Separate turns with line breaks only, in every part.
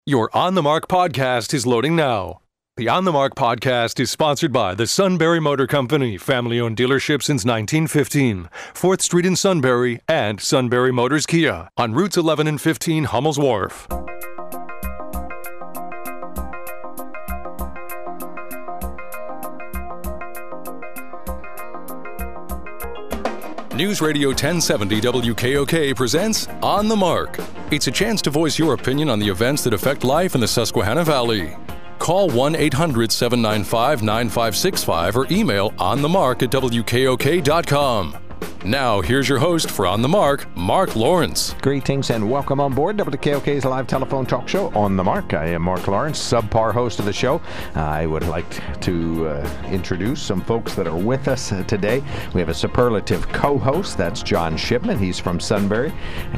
Your On the Mark podcast is loading now. The On the Mark podcast is sponsored by the Sunbury Motor Company, family-owned dealership since 1915, 4th Street in Sunbury, and Sunbury Motors Kia on routes 11 and 15 Hummel's Wharf. News Radio 1070 WKOK presents On the Mark. It's a chance to voice your opinion on the events that affect life in the Susquehanna Valley. Call 1-800-795-9565 or email onthemark@wkok.com. Now, here's your host for On the Mark, Mark Lawrence.
Greetings and welcome on board WKOK's live telephone talk show, On the Mark. I am Mark Lawrence, subpar host of the show. I would like to introduce some folks that are with us today. We have a superlative co-host. That's John Shipman. He's from Sunbury.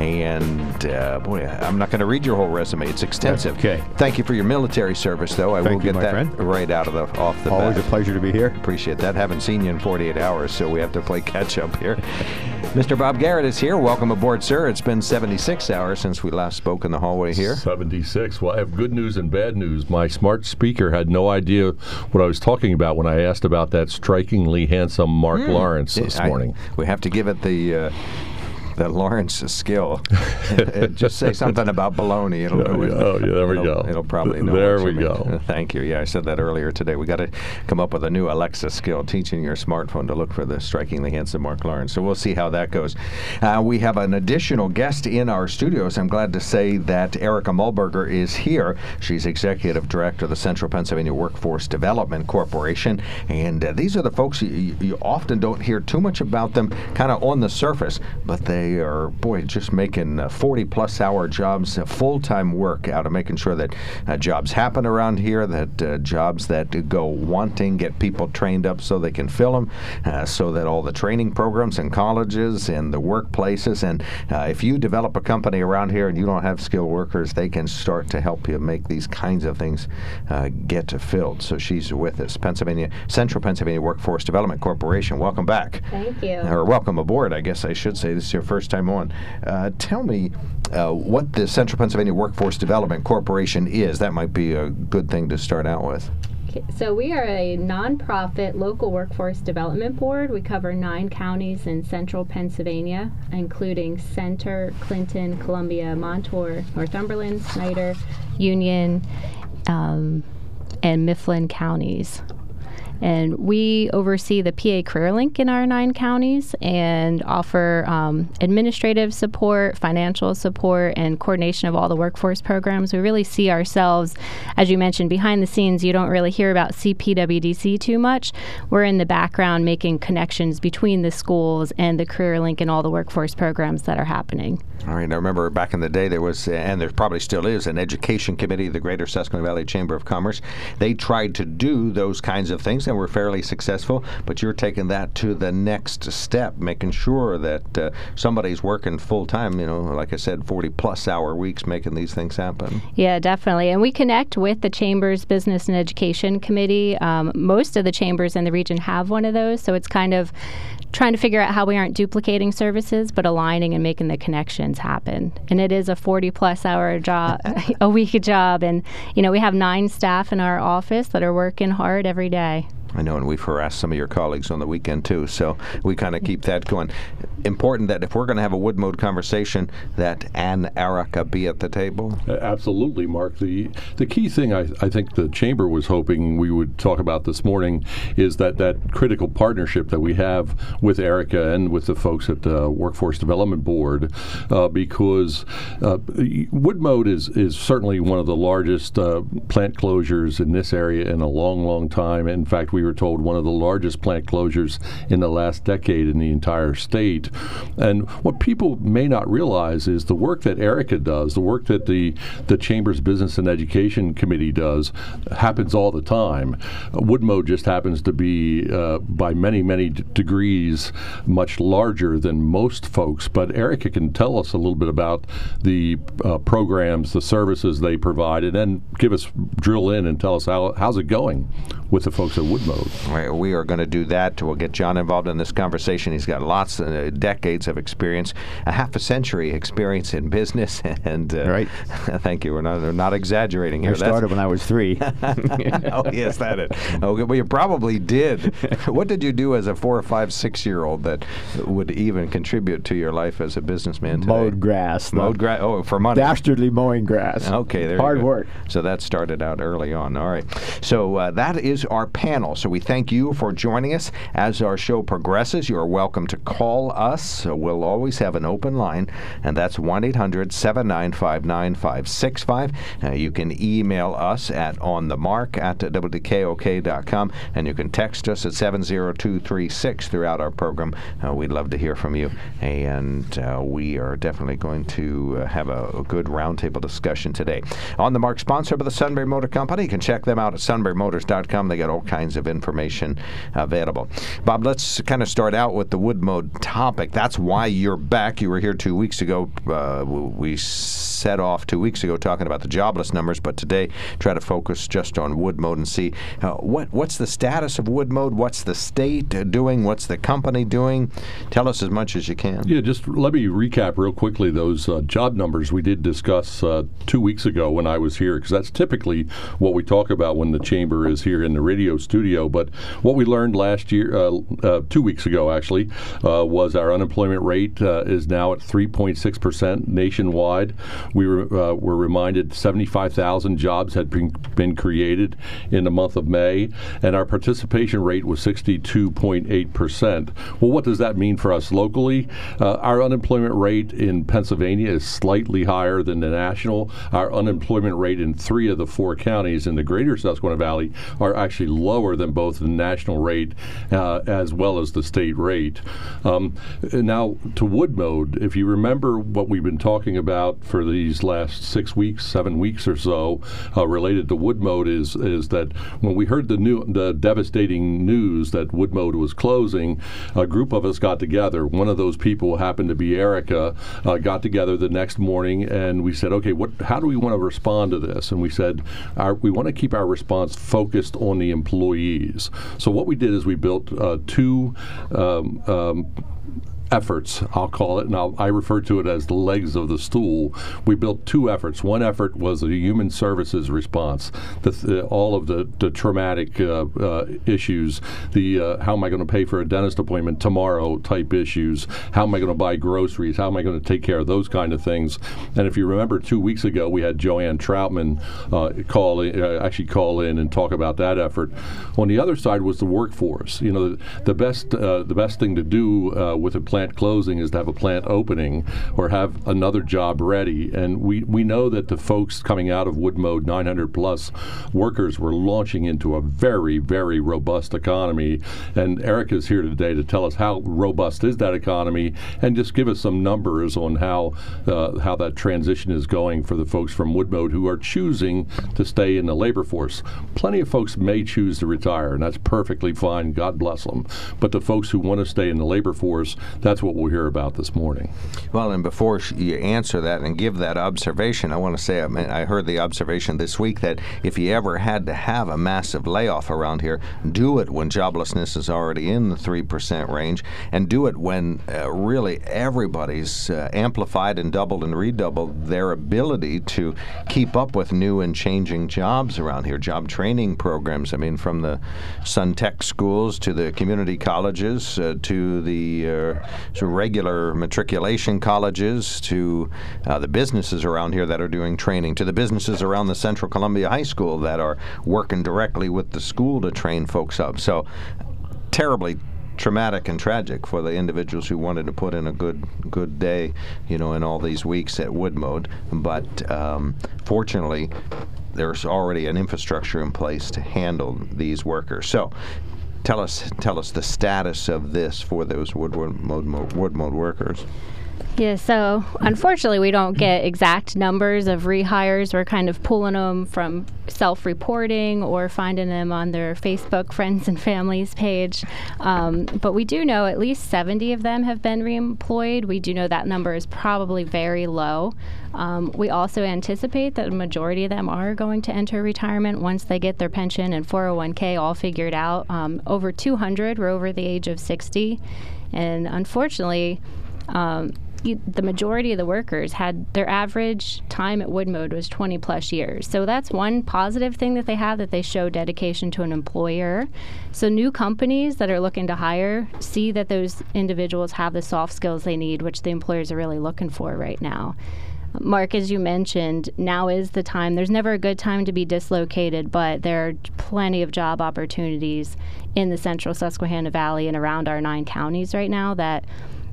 And, boy, I'm not going to read your whole resume. It's extensive.
Okay.
Thank you for your military service, though. I will get that friend. Right out of off the bat.
Always a pleasure to be here.
Appreciate that. Haven't seen you in 48 hours, so we have to play catch-up here. Mr. Bob Garrett is here. Welcome aboard, sir. It's been 76 hours since we last spoke in the hallway here.
76. Well, I have good news and bad news. My smart speaker had no idea what I was talking about when I asked about that strikingly handsome Mark Lawrence this morning.
We have to give it the Lawrence skill. Just say something about baloney. It'll do it.
Oh, yeah, there we go.
It'll probably know.
There we go.
Thank you. Yeah, I said that earlier today. We got to come up with a new Alexa skill, teaching your smartphone to look for the strikingly handsome Mark Lawrence. So we'll see how that goes. We have an additional guest in our studios. I'm glad to say that Erica Mulberger is here. She's Executive Director of the Central Pennsylvania Workforce Development Corporation. And these are the folks you often don't hear too much about them kind of on the surface, but they are, just making 40-plus hour jobs, full-time work out of making sure that jobs happen around here, that jobs that go wanting get people trained up so they can fill them, so that all the training programs in colleges and the workplaces, and if you develop a company around here and you don't have skilled workers, they can start to help you make these kinds of things get filled. So she's with us. Central Pennsylvania Workforce Development Corporation. Welcome back.
Thank you.
Or welcome aboard, I guess I should say. This is your first time on. Tell me what the Central Pennsylvania Workforce Development Corporation is. That might be a good thing to start out with.
So we are a nonprofit local workforce development board. We cover 9 counties in central Pennsylvania, including Center, Clinton, Columbia, Montour, Northumberland, Snyder, Union, and Mifflin counties. And we oversee the PA Career Link in our 9 counties and offer administrative support, financial support, and coordination of all the workforce programs. We really see ourselves, as you mentioned, behind the scenes. You don't really hear about CPWDC too much. We're in the background making connections between the schools and the Career Link and all the workforce programs that are happening.
All right. I remember back in the day there was, and there probably still is, an education committee of the Greater Susquehanna Valley Chamber of Commerce. They tried to do those kinds of things and were fairly successful, but you're taking that to the next step, making sure that somebody's working full-time, like I said, 40-plus hour weeks, making these things happen.
Yeah, definitely. And we connect with the Chamber's Business and Education Committee. Most of the chambers in the region have one of those, so it's kind of trying to figure out how we aren't duplicating services, but aligning and making the connections happen. And it is a 40-plus hour job, a week job. And, we have 9 staff in our office that are working hard every day.
I know, and we've harassed some of your colleagues on the weekend, too, so we kind of keep that going. Important that if we're going to have a wood mode conversation, that Ann Erica be at the table?
Absolutely, Mark. The key thing I think the Chamber was hoping we would talk about this morning is that critical partnership that we have with Erica and with the folks at the Workforce Development Board, because wood mode is certainly one of the largest plant closures in this area in a long, long time. In fact, we were told one of the largest plant closures in the last decade in the entire state. And what people may not realize is the work that Erica does, the work that the Chamber's Business and Education Committee does, happens all the time. Woodmode just happens to be, by many, many degrees, much larger than most folks. But Erica can tell us a little bit about the programs, the services they provide, and then drill in and tell us how's it going with the folks at Woodmode. Wood-Mode.
Right, we are going to do that. We'll get John involved in this conversation. He's got lots of decades of experience, a half a century experience in business. And
right.
Thank you. We're not exaggerating here.
I started when I was 3.
Oh, yes, that is. Oh, well, you probably did. What did you do as a 4 or 5, 6-year-old that would even contribute to your life as a businessman today?
Mowed grass.
Mowed grass. Oh, for money.
Dastardly mowing grass.
Okay, there
Hard
you go.
work.
So that started out early on. All right. So that is our panel. So we thank you for joining us. As our show progresses, you are welcome to call us. So we'll always have an open line, and that's 1-800-795-9565. You can email us at onthemark@wkok.com, and you can text us at 70236 throughout our program. We'd love to hear from you, and we are definitely going to have a good roundtable discussion today. On the Mark, sponsored by the Sunbury Motor Company. You can check them out at sunburymotors.com. They got all kinds of information available. Bob, let's kind of start out with the Wood-Mode topic. That's why you're back. You were here 2 weeks ago. We set off 2 weeks ago talking about the jobless numbers, but today try to focus just on Wood-Mode and see what's the status of Wood-Mode, what's the state doing, what's the company doing. Tell us as much as you can.
Yeah, just let me recap real quickly those job numbers we did discuss 2 weeks ago when I was here, because that's typically what we talk about when the Chamber is here in the radio studio. But what we learned last year, 2 weeks ago actually, was our unemployment rate is now at 3.6% nationwide. We were reminded 75,000 jobs had been created in the month of May, and our participation rate was 62.8%. Well, what does that mean for us locally? Our unemployment rate in Pennsylvania is slightly higher than the national. Our unemployment rate in 3 of the 4 counties in the greater Susquehanna Valley are actually lower than both the national rate as well as the state rate. Now, to Wood-Mode, if you remember what we've been talking about for these last 6 weeks, 7 weeks or so, related to Wood-Mode is that when we heard the devastating news that Wood-Mode was closing, a group of us got together. One of those people happened to be Erica, got together the next morning, and we said, okay, how do we want to respond to this? And we said, we want to keep our response focused on the employees. So what we did is we built 2 efforts, I'll call it, and I refer to it as the legs of the stool. We built 2 efforts. One effort was the human services response, all of the traumatic issues, how am I going to pay for a dentist appointment tomorrow type issues, how am I going to buy groceries, how am I going to take care of those kind of things. And if you remember 2 weeks ago, we had Joanne Troutman call in and talk about that effort. On the other side was the workforce. You know, the best thing to do with a plant closing is to have a plant opening or have another job ready. And we know that the folks coming out of Wood-Mode, 900 plus workers, were launching into a very, very robust economy. And Erica's here today to tell us how robust is that economy and just give us some numbers on how that transition is going for the folks from Wood-Mode who are choosing to stay in the labor force. Plenty of folks may choose to retire, and that's perfectly fine. God bless them. But the folks who want to stay in the labor force, that's what we'll hear about this morning.
Well, and before you answer that and give that observation, I want to say I heard the observation this week that if you ever had to have a massive layoff around here, do it when joblessness is already in the 3% range, and do it when really everybody's amplified and doubled and redoubled their ability to keep up with new and changing jobs around here. Job training programs, I mean, from the Sun Tech schools to the community colleges to the regular matriculation colleges to the businesses around here that are doing training, to the businesses around the Central Columbia High School that are working directly with the school to train folks up. So terribly traumatic and tragic for the individuals who wanted to put in a good day, in all these weeks at Wood-Mode. But fortunately, there's already an infrastructure in place to handle these workers. So tell us the status of this for those Wood-Mode workers.
Yeah, so unfortunately we don't get exact numbers of rehires. We're kind of pulling them from self-reporting or finding them on their Facebook friends and families page. But we do know at least 70 of them have been reemployed. We do know that number is probably very low. We also anticipate that a majority of them are going to enter retirement once they get their pension and 401k all figured out. Over 200 were over the age of 60. And unfortunately, the majority of the workers had their average time at Woodmode was 20 plus years. So that's one positive thing that they have, that they show dedication to an employer. So new companies that are looking to hire see that those individuals have the soft skills they need, which the employers are really looking for right now. Mark, as you mentioned, now is the time. There's never a good time to be dislocated, but there are plenty of job opportunities in the central Susquehanna Valley and around our 9 counties right now that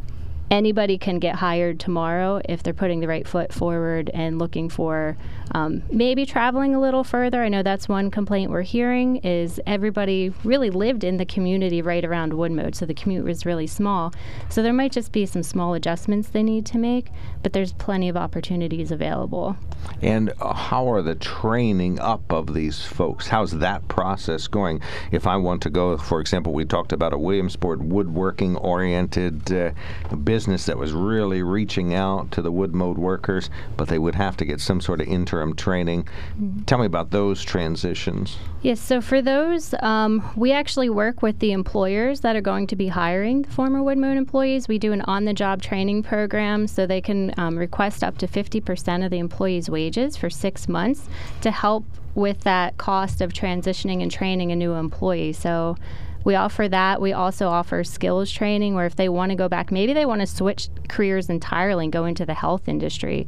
anybody can get hired tomorrow if they're putting the right foot forward and looking for maybe traveling a little further. I know that's one complaint we're hearing is everybody really lived in the community right around Woodmode, so the commute was really small. So there might just be some small adjustments they need to make, but there's plenty of opportunities available.
And how are the training up of these folks? How's that process going? If I want to go, for example, we talked about a Williamsport woodworking-oriented business that was really reaching out to the Woodmode workers, but they would have to get some sort of interim training. Mm-hmm. Tell me about those transitions.
Yes, so for those, we actually work with the employers that are going to be hiring the former Woodmode employees. We do an on-the-job training program so they can request up to 50% of the employee's wages for 6 months to help with that cost of transitioning and training a new employee. So we offer that. We also offer skills training where if they want to go back, maybe they want to switch careers entirely and go into the health industry.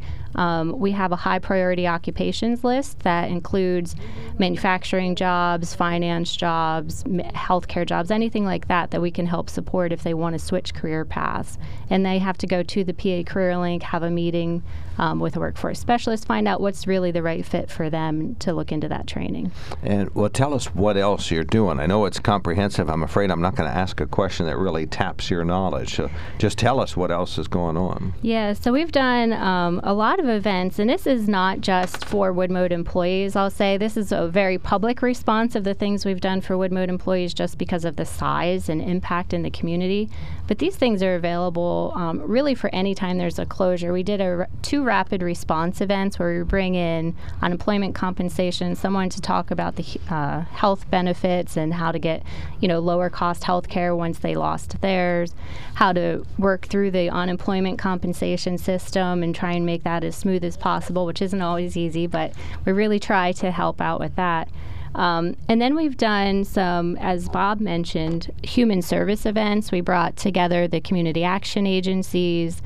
We have a high priority occupations list that includes manufacturing jobs, finance jobs, healthcare jobs, anything like that we can help support if they want to switch career paths. And they have to go to the PA Career Link, have a meeting with a workforce specialist, find out what's really the right fit for them to look into that training.
And well, tell us what else you're doing. I know it's comprehensive. I'm afraid I'm not going to ask a question that really taps your knowledge. So just tell us what else is going on.
Yeah, so we've done a lot of events, and this is not just for Woodmode employees, I'll say. This is a very public response of the things we've done for Woodmode employees just because of the size and impact in the community. But these things are available really for any time there's a closure. We did 2 rapid response events where we bring in unemployment compensation, someone to talk about the health benefits and how to get, lower cost health care once they lost theirs, how to work through the unemployment compensation system and try and make that as smooth as possible, which isn't always easy, but we really try to help out with that. And then we've done some, as Bob mentioned, human service events. We brought together the community action agencies,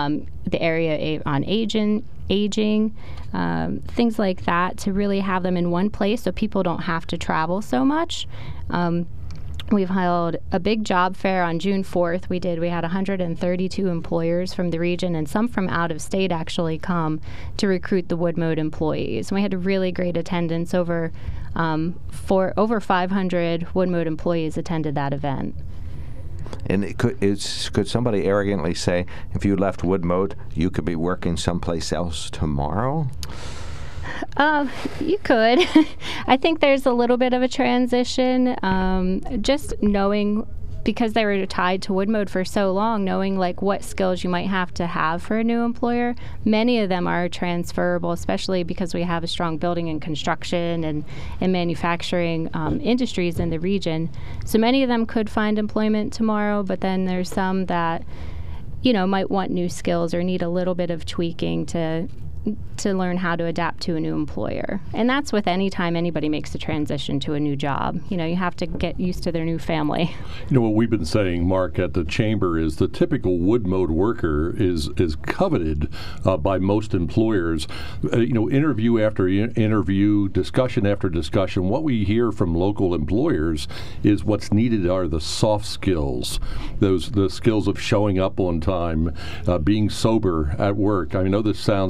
the area on aging, things like that, to really have them in one place so people don't have to travel so much. We've held a big job fair on June 4th. We had 132 employers from the region and some from out of state actually come to recruit the Woodmode employees. And we had a really great attendance. Over 500 Woodmode employees attended that event.
And could somebody arrogantly say, if you left Woodmode, you could be working someplace else tomorrow?
You could. I think there's a little bit of a transition. Just knowing, because they were tied to Woodmode for so long, knowing like what skills you might have to have for a new employer. Many of them are transferable, especially because we have a strong building and construction and manufacturing industries in the region. So many of them could find employment tomorrow, but then there's some that, might want new skills or need a little bit of tweaking to learn how to adapt to a new employer. And that's with any time anybody makes a transition to a new job. You have to get used to their new family.
What we've been saying, Mark, at the Chamber is the typical Woodmode worker is coveted by most employers. Interview after interview, discussion after discussion, what we hear from local employers is what's needed are the soft skills, the skills of showing up on time, being sober at work. I know this sounds silly,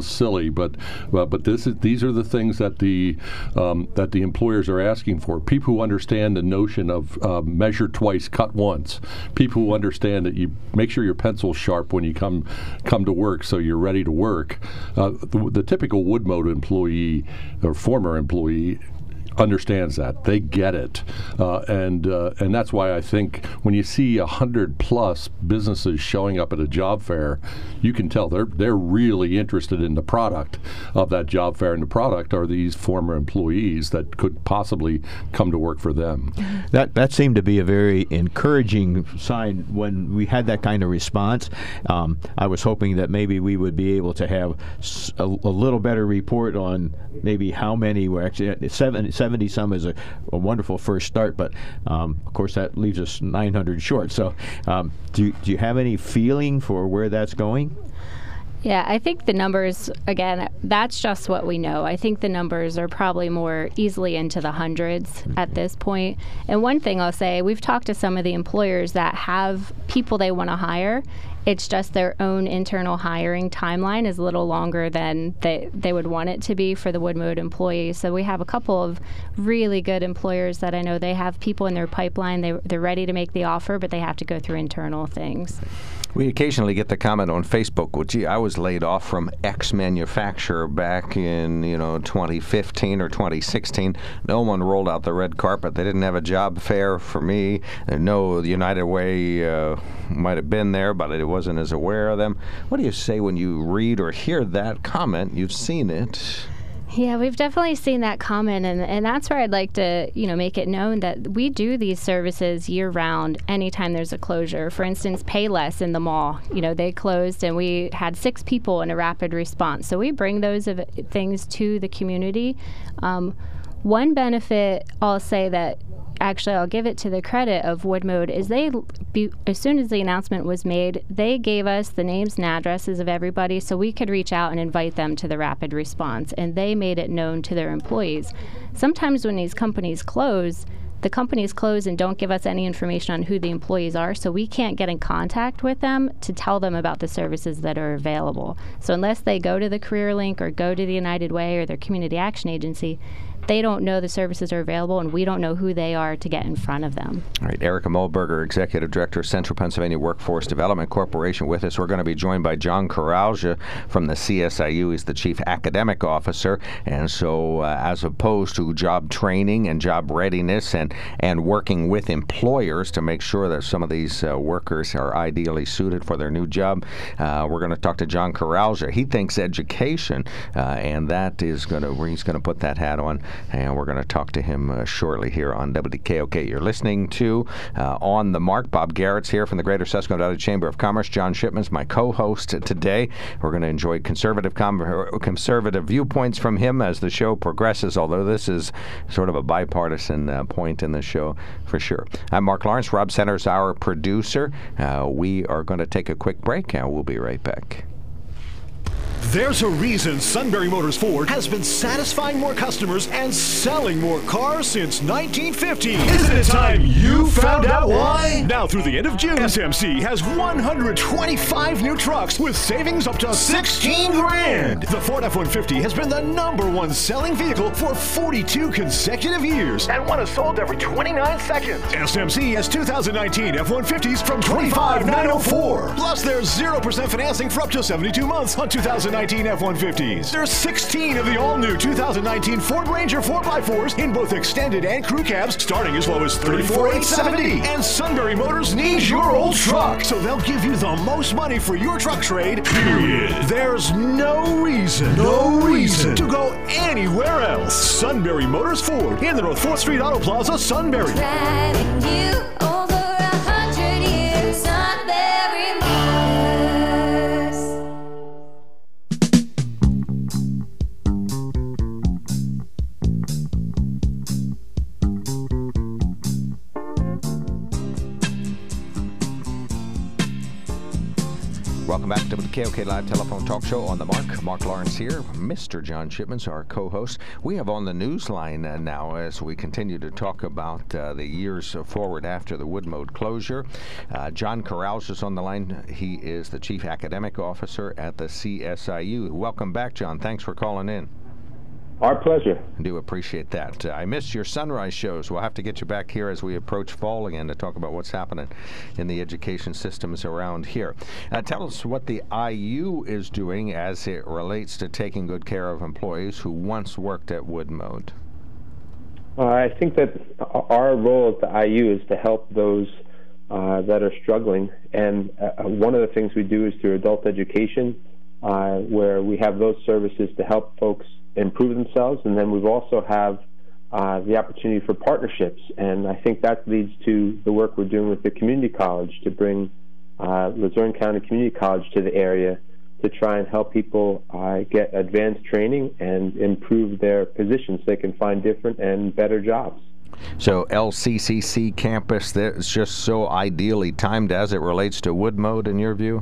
internally, but these are the things that the employers are asking for. People who understand the notion of measure twice, cut once. People who understand that you make sure your pencil's sharp when you come to work, so you're ready to work. The typical Wood-Mode employee or former employee understands that. They get it. And that's why I think when you see 100+ businesses showing up at a job fair, you can tell they're really interested in the product of that job fair, and the product are these former employees that could possibly come to work for them.
That seemed to be a very encouraging sign when we had that kind of response. I was hoping that maybe we would be able to have a little better report on maybe how many were actually 70 some is a wonderful first start, but of course that leaves us 900 short. So do you have any feeling for where that's going?
Yeah, I think the numbers, again, that's just what we know. I think the numbers are probably more easily into the hundreds at this point. And one thing I'll say, we've talked to some of the employers that have people they want to hire. It's just their own internal hiring timeline is a little longer than they would want it to be for the Wood-Mode employees. So we have a couple of really good employers that I know they have people in their pipeline. They're ready to make the offer, but they have to go through internal things.
We occasionally get the comment on Facebook, well, gee, I was laid off from X manufacturer back in 2015 or 2016. No one rolled out the red carpet. They didn't have a job fair for me. No, the United Way might have been there, but it wasn't as aware of them. What do you say when you read or hear that comment? You've seen it.
Yeah, we've definitely seen that comment, and that's where I'd like to, make it known that we do these services year-round anytime there's a closure. For instance, Payless in the mall, they closed, and we had 6 people in a rapid response. So we bring those things to the community. One benefit, I'll say that actually I'll give it to the credit of Wood-Mode, is as soon as the announcement was made, they gave us the names and addresses of everybody so we could reach out and invite them to the rapid response, and they made it known to their employees. Sometimes when these companies close, the companies close and don't give us any information on who the employees are, so we can't get in contact with them to tell them about the services that are available. So unless they go to the CareerLink or go to the United Way or their Community Action Agency, they don't know the services are available, and we don't know who they are to get in front of them.
All right, Erica Mollberger, Executive Director, Central Pennsylvania Workforce Development Corporation, with us. We're going to be joined by John Karausza from the CSIU. He's the Chief Academic Officer, and so as opposed to job training and job readiness and working with employers to make sure that some of these workers are ideally suited for their new job, we're going to talk to John Karausza. He thinks education, and that is he's going to put that hat on. And we're going to talk to him shortly here on WKOK. You're listening to On the Mark. Bob Garrett's here from the Greater Susquehanna Valley Chamber of Commerce. John Shipman's my co-host today. We're going to enjoy conservative viewpoints from him as the show progresses, although this is sort of a bipartisan point in the show for sure. I'm Mark Lawrence. Rob Center's our producer. We are going to take a quick break, and we'll be right back.
There's a reason Sunbury Motors Ford has been satisfying more customers and selling more cars since 1950. Isn't it time you found out why? Now through the end of June, SMC has 125 new trucks with savings up to $16,000. The Ford F-150 has been the #1 selling vehicle for 42 consecutive years, and one is sold every 29 seconds. SMC has 2019 F-150s from $25,904. Plus, there's 0% financing for up to 72 months on 2019 F-150s. There's 16 of the all-new 2019 Ford Ranger 4x4s in both extended and crew cabs, starting as low as $34,870. And Sunbury Motors needs your old truck, so they'll give you the most money for your truck trade, period. There's no reason to go anywhere else. Sunbury Motors Ford in the North 4th Street Auto Plaza, Sunbury.
Driving you over 100 years, Sunbury Motors.
Welcome back to the KOK Live Telephone Talk Show on the Mark. Mark Lawrence here. Mr. John Shipman's our co-host. We have on the news line now as we continue to talk about the years forward after the Woodmode closure. John Carouse is on the line. He is the Chief Academic Officer at the CSIU. Welcome back, John. Thanks for calling in.
Our pleasure.
I do appreciate that. I missed your sunrise shows. We'll have to get you back here as we approach fall again to talk about what's happening in the education systems around here. Tell us what the IU is doing as it relates to taking good care of employees who once worked at Woodmode.
I think that our role at the IU is to help those that are struggling. And one of the things we do is through adult education, where we have those services to help folks improve themselves, and then we've also have the opportunity for partnerships, and I think that leads to the work we're doing with the community college to bring Luzerne County Community College to the area to try and help people get advanced training and improve their positions so they can find different and better jobs.
So LCCC campus, that's just so ideally timed as it relates to Woodmode in your view?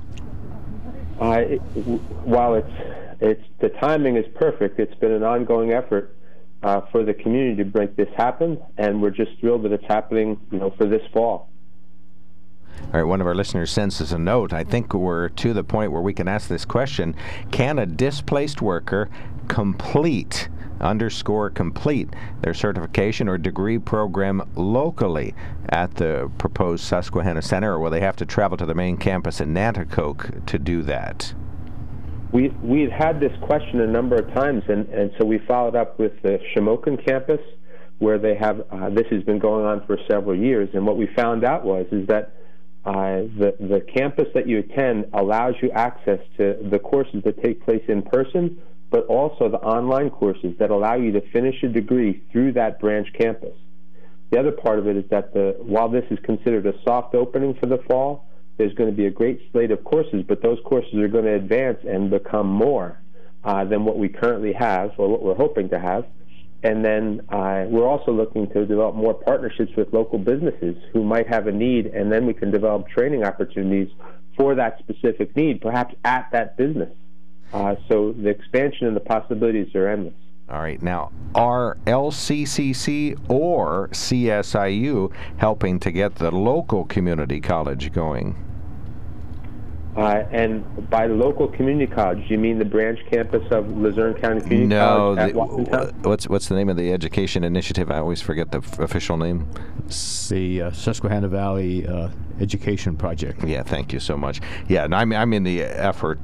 While the timing is perfect, it's been an ongoing effort for the community to make this happen, and we're just thrilled that it's happening, for this fall.
All right, one of our listeners sends us a note. I think we're to the point where we can ask this question: can a displaced worker complete their certification or degree program locally at the proposed Susquehanna Center, or will they have to travel to the main campus in Nanticoke to do that?
We've had this question a number of times, and so we followed up with the Shamokin campus, where they have this has been going on for several years. And what we found out is that the campus that you attend allows you access to the courses that take place in person, but also the online courses that allow you to finish a degree through that branch campus. The other part of it is that while this is considered a soft opening for the fall, there's going to be a great slate of courses, but those courses are going to advance and become more than what we currently have or what we're hoping to have. And then we're also looking to develop more partnerships with local businesses who might have a need, and then we can develop training opportunities for that specific need, perhaps at that business. So the expansion and the possibilities are endless.
All right. Now, are LCCC or CSIU helping to get the local community college going?
And by local community college, you mean the branch campus of Luzerne County Community College at Watsontown?
What's the name of the education initiative? I always forget the official name.
The Susquehanna Valley Education Project.
Yeah, thank you so much. Yeah, and I'm in the effort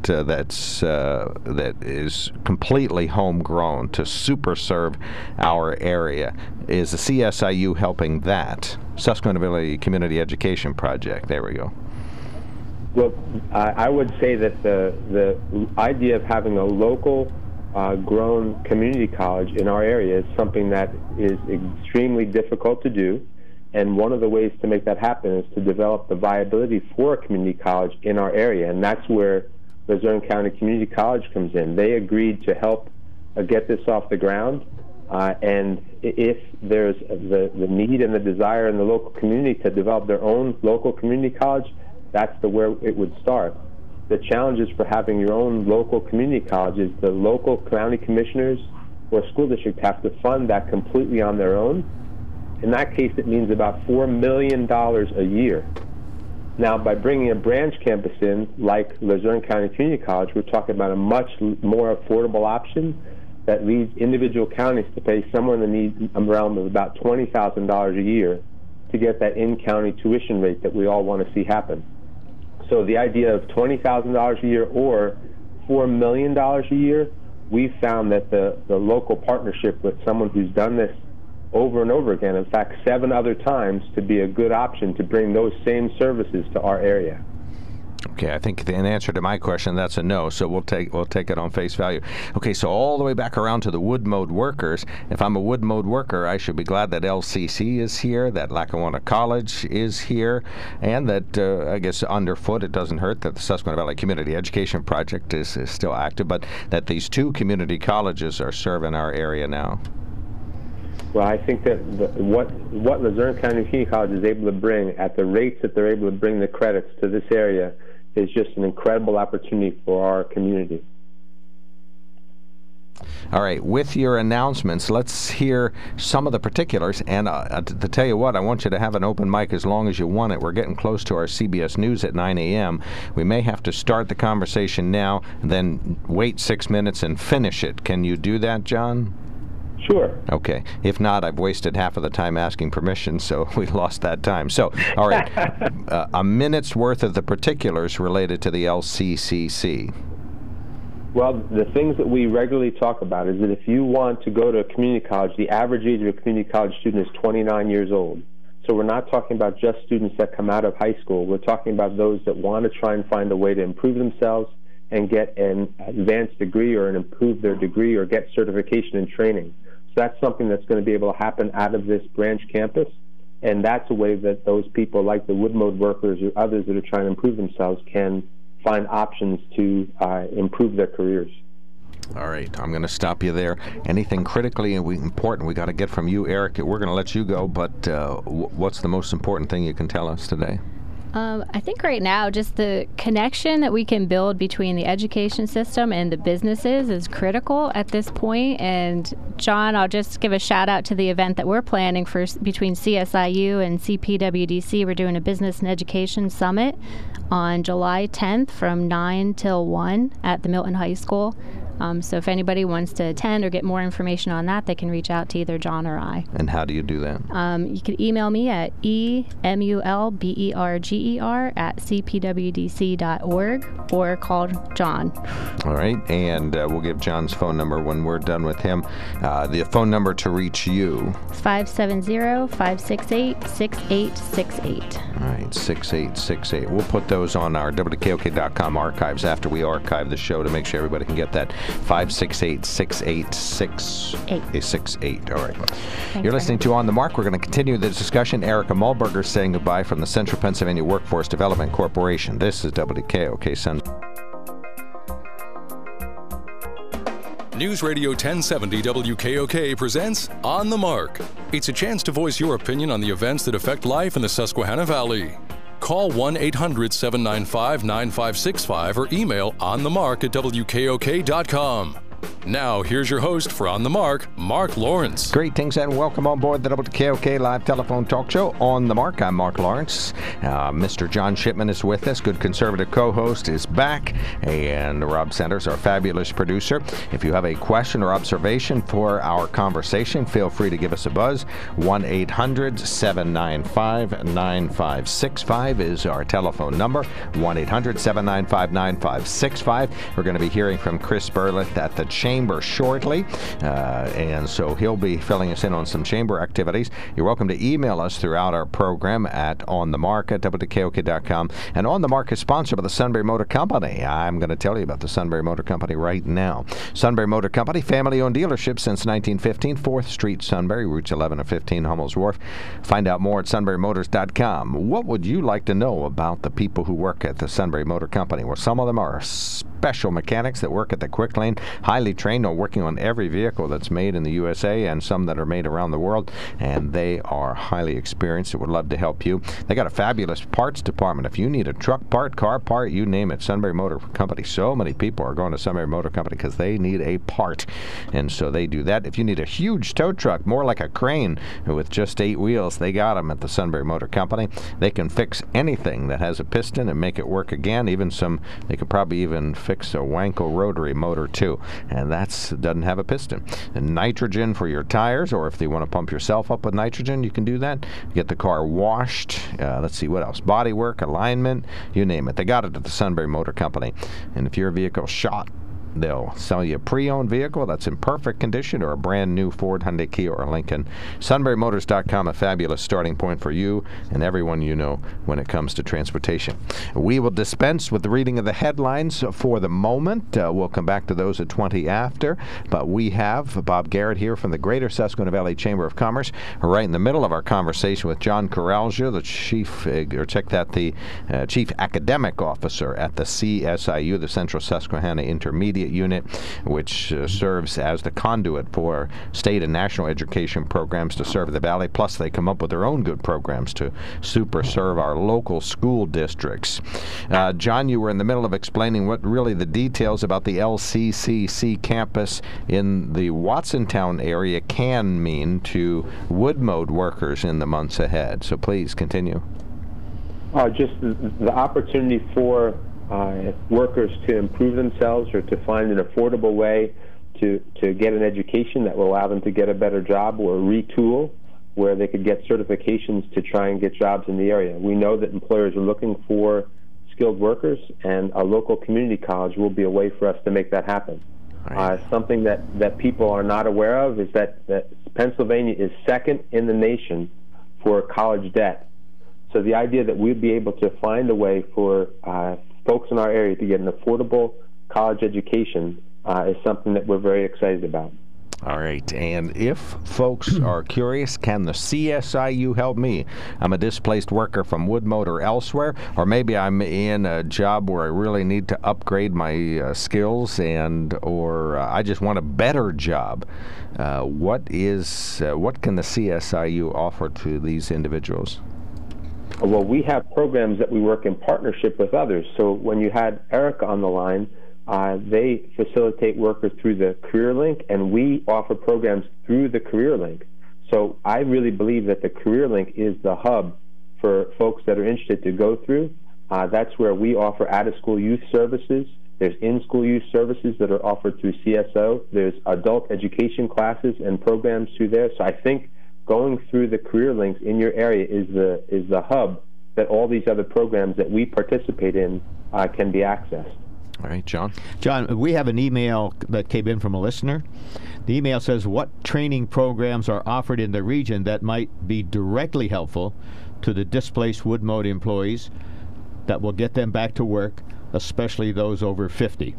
that is completely homegrown to super serve our area. Is the CSIU helping that? Susquehanna Valley Community Education Project. There we go.
Well, I would say that the idea of having a local grown community college in our area is something that is extremely difficult to do, and one of the ways to make that happen is to develop the viability for a community college in our area, and that's where Luzerne County Community College comes in. They agreed to help get this off the ground, and if there's the need and the desire in the local community to develop their own local community college, that's where it would start. The challenges for having your own local community college is the local county commissioners or school district have to fund that completely on their own. In that case, it means about $4 million a year. Now, by bringing a branch campus in, like Luzerne County Community College, we're talking about a much more affordable option that leads individual counties to pay somewhere in the realm of about $20,000 a year to get that in-county tuition rate that we all want to see happen. So the idea of $20,000 a year or $4 million a year, we found that the local partnership with someone who's done this over and over again, in fact 7 other times, to be a good option to bring those same services to our area.
Okay, I think in answer to my question, that's a no, so we'll take it on face value. Okay, so all the way back around to the Woodmode workers. If I'm a Woodmode worker, I should be glad that LCC is here, that Lackawanna College is here, and that, I guess, underfoot, it doesn't hurt that the Susquehanna Valley Community Education Project is still active, but that these 2 community colleges are serving our area now.
Well, I think that what Luzerne County Community College is able to bring at the rates that they're able to bring the credits to this area is just an incredible opportunity for our community.
All right, with your announcements, let's hear some of the particulars. And to tell you what, I want you to have an open mic as long as you want it. We're getting close to our CBS News at 9 a.m. We may have to start the conversation now, then wait 6 minutes and finish it. Can you do that, John?
Sure.
Okay. If not, I've wasted half of the time asking permission, so we lost that time. So, all right, a minute's worth of the particulars related to the LCCC.
Well, the things that we regularly talk about is that if you want to go to a community college, the average age of a community college student is 29 years old. So we're not talking about just students that come out of high school. We're talking about those that want to try and find a way to improve themselves and get an advanced degree or improve their degree or get certification and training. So that's something that's going to be able to happen out of this branch campus. And that's a way that those people like the wood mode workers or others that are trying to improve themselves can find options to improve their careers.
All right, I'm going to stop you there. Anything critically important we got to get from you, Eric? We're going to let you go, but what's the most important thing you can tell us today?
I think right now just the connection that we can build between the education system and the businesses is critical at this point. And John, I'll just give a shout out to the event that we're planning for between CSIU and CPWDC. We're doing a business and education summit on July 10th from 9 till 1 at the Milton High School. So if anybody wants to attend or get more information on that, they can reach out to either John or I.
And how do you do that?
You can email me at emulberger@cpwdc.org or call John.
All right, and we'll give John's phone number when we're done with him. The phone number to reach you?
570-568-6868.
All right, 6868. We'll put those on our WKOK.com archives after we archive the show to make sure everybody can get that. 568-6868. All right. You're listening to On the Mark. We're going to continue the discussion. Erica Muhlberger saying goodbye from the Central Pennsylvania Workforce Development Corporation. This is WKOK Sunday.
News Radio 1070 WKOK presents On the Mark. It's a chance to voice your opinion on the events that affect life in the Susquehanna Valley. Call 1-800-795-9565 or email onthemark@wkok.com. Now, here's your host for On the Mark, Mark Lawrence.
Greetings and welcome on board the WKOK live telephone talk show On the Mark. I'm Mark Lawrence. Mr. John Shipman is with us. Good conservative co-host is back. And Rob Sanders, our fabulous producer. If you have a question or observation for our conversation, feel free to give us a buzz. 1-800-795-9565 is our telephone number. 1-800-795-9565. We're going to be hearing from Chris Burlett at the Chamber shortly, and so he'll be filling us in on some Chamber activities. You're welcome to email us throughout our program at onthemark@wkok.com. And On the Mark is sponsored by the Sunbury Motor Company. I'm going to tell you about the Sunbury Motor Company right now. Sunbury Motor Company, family-owned dealership since 1915, 4th Street, Sunbury, routes 11 and 15, Hummel's Wharf. Find out more at sunburymotors.com. What would you like to know about the people who work at the Sunbury Motor Company? Well, some of them are special mechanics that work at the Quick Lane, highly trained on working on every vehicle that's made in the USA and some that are made around the world, and they are highly experienced and would love to help you. They got a fabulous parts department. If you need a truck part, car part, you name it, Sunbury Motor Company. So many people are going to Sunbury Motor Company because they need a part, and so they do that. If you need a huge tow truck, more like a crane with just 8 wheels, they got them at the Sunbury Motor Company. They can fix anything that has a piston and make it work again. Even they could probably even fix a Wankel rotary motor too, and that doesn't have a piston. And nitrogen for your tires, or if you want to pump yourself up with nitrogen, you can do that. Get the car washed. Let's see, what else? Body work, alignment, you name it. They got it at the Sunbury Motor Company. And if your vehicle's shot, they'll sell you a pre-owned vehicle that's in perfect condition or a brand new Ford, Hyundai, Kia, or Lincoln. SunburyMotors.com, a fabulous starting point for you and everyone you know when it comes to transportation. We will dispense with the reading of the headlines for the moment. We'll come back to those at 20 after. But we have Bob Garrett here from the Greater Susquehanna Valley Chamber of Commerce. We're right in the middle of our conversation with John Coralgia, the Chief Academic Officer at the CSIU, the Central Susquehanna Intermediate Intermediate Unit, which serves as the conduit for state and national education programs to serve the Valley. Plus, they come up with their own good programs to super serve our local school districts. John, you were in the middle of explaining what really the details about the LCCC campus in the Watsontown area can mean to Woodmode workers in the months ahead. So please continue.
Just the opportunity for workers to improve themselves or to find an affordable way to get an education that will allow them to get a better job, or retool where they could get certifications to try and get jobs in the area. We know that employers are looking for skilled workers, and a local community college will be a way for us to make that happen. Right. Something that people are not aware of is that Pennsylvania is second in the nation for college debt. So the idea that we'd be able to find a way for folks in our area to get an affordable college education is something that we're very excited about.
All right, and if folks are curious, can the CSIU help me? I'm a displaced worker from Woodmode or elsewhere, or maybe I'm in a job where I really need to upgrade my skills, or I just want a better job. What can the CSIU offer to these individuals?
Well, we have programs that we work in partnership with others. So when you had Erica on the line, they facilitate workers through the Career Link, and we offer programs through the Career Link. So I really believe that the Career Link is the hub for folks that are interested to go through. That's where we offer out-of-school youth services. There's in-school youth services that are offered through CSO. There's adult education classes and programs through there. So I think going through the Career Links in your area is the hub that all these other programs that we participate in can be accessed.
All right, John.
John, we have an email that came in from a listener. The email says, what training programs are offered in the region that might be directly helpful to the displaced Woodmode employees that will get them back to work, especially those over 50?